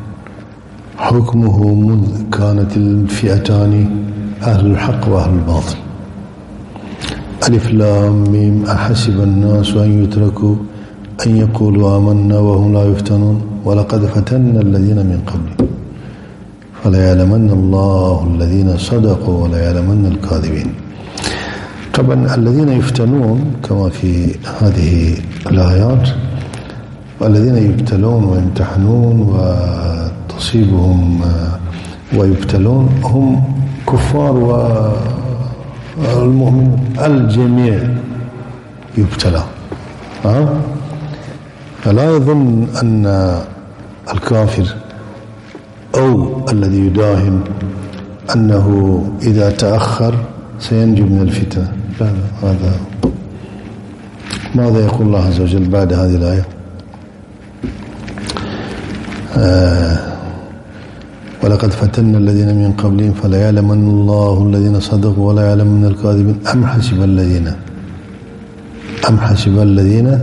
حكمه مذ كانت الفئتان أهل الحق وأهل الباطل. ألف لام ميم أحسب الناس أن يتركوا أن يقولوا آمنا وهم لا يفتنون ولقد فتنا الذين من قبل فلا يعلمن الله الذين صدقوا ولا يعلمن الكاذبين. طبعا الذين يفتنون كما في هذه الآيات، والذين يبتلون ويمتحنون وتصيبهم ويبتلون هم كفار والمؤمنون، الجميع يبتلى. أه؟ فلا يظن أن الكافر أو الذي يداهن أنه إذا تأخر سينجو من الفتنة. لا لا، هذا ماذا يقول الله عز وجل بعد هذه الآية؟ آه ولقد فتنا الذين من قبلهم فلا يعلمن الله الذين صدقوا ولا يعلمن الكاذبين. أم حسب الذين أم حسب الذين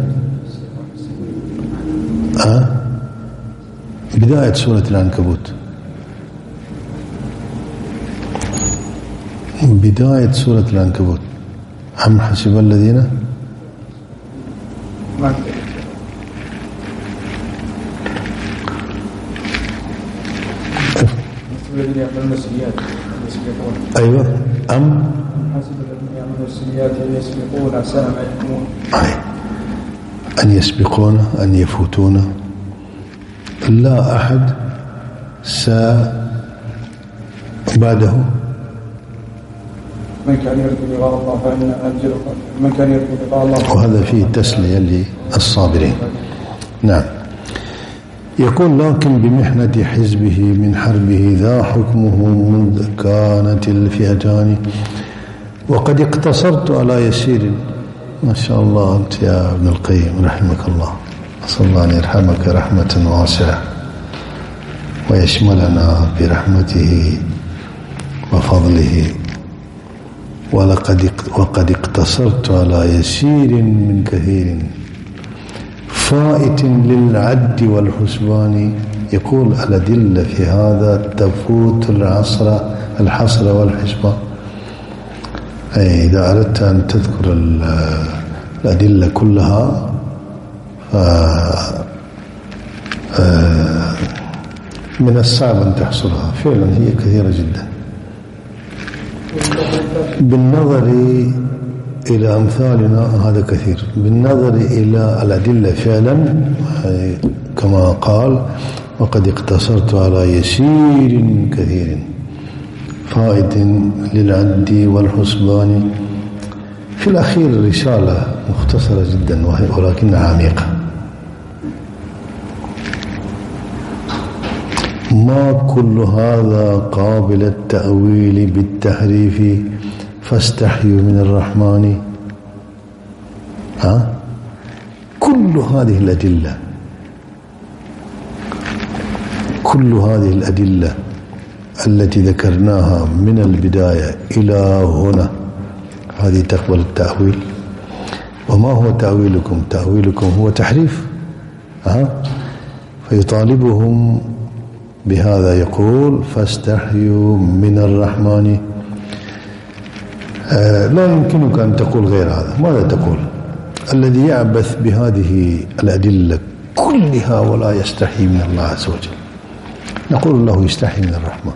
أه؟ بداية سورة العنكبوت، بداية سورة العنكبوت. أم حسب الذين الذين يعملون السيئات أيوة أم حسب الذين يعملون السيئات أن يسبقون ساء ما يحكمون. أن يسبقون أن يفوتون، لا أحد ساء بعده. من كان يرجو لقاء الله فإن أجره من كان يرجو لقاء الله، وهذا فيه تسلية للصابرين. نعم. يقول لكن بمحنة حزبه من حربه ذا حكمه منذ كانت الفئتان وقد اقتصرت على يسير. ما شاء الله أنت يا ابن القيم رحمك الله، أسأل الله أن يرحمك رحمة واسعة ويشملنا برحمته وفضله. ولقد وقد اقتصرت على يسير من كثير فائت للعد والحسبان. يقول الأدلة في هذا تفوت العصر الحصر والحسبان. أي إذا أردت أن تذكر الأدلة كلها من الصعب أن تحصرها، فعلا هي كثيرة جدا. بالنظر إلى أمثالنا هذا كثير، بالنظر إلى الأدلة فعلا كما قال وقد اقتصرت على يسير كثير فائت للعد والحسبان. في الأخير رسالة مختصرة جدا ولكنها عميقة. ما كل هذا قابل التأويل بالتحريف فاستحيوا من الرحمن. ها؟ كل هذه الأدلة كل هذه الأدلة التي ذكرناها من البداية إلى هنا هذه تقبل التأويل. وما هو تأويلكم؟ تأويلكم هو تحريف. ها؟ فيطالبهم بهذا، يقول فاستحيوا من الرحمن. آه لا يمكنك أن تقول غير هذا. ماذا تقول؟ الذي يعبث بهذه الأدلة كلها ولا يستحي من الله عز وجل، نقول له يستحي من الرحمن.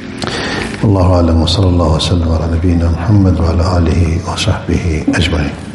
الله أعلم، وصلى الله وسلم على نبينا محمد وعلى آله وصحبه أجمعين.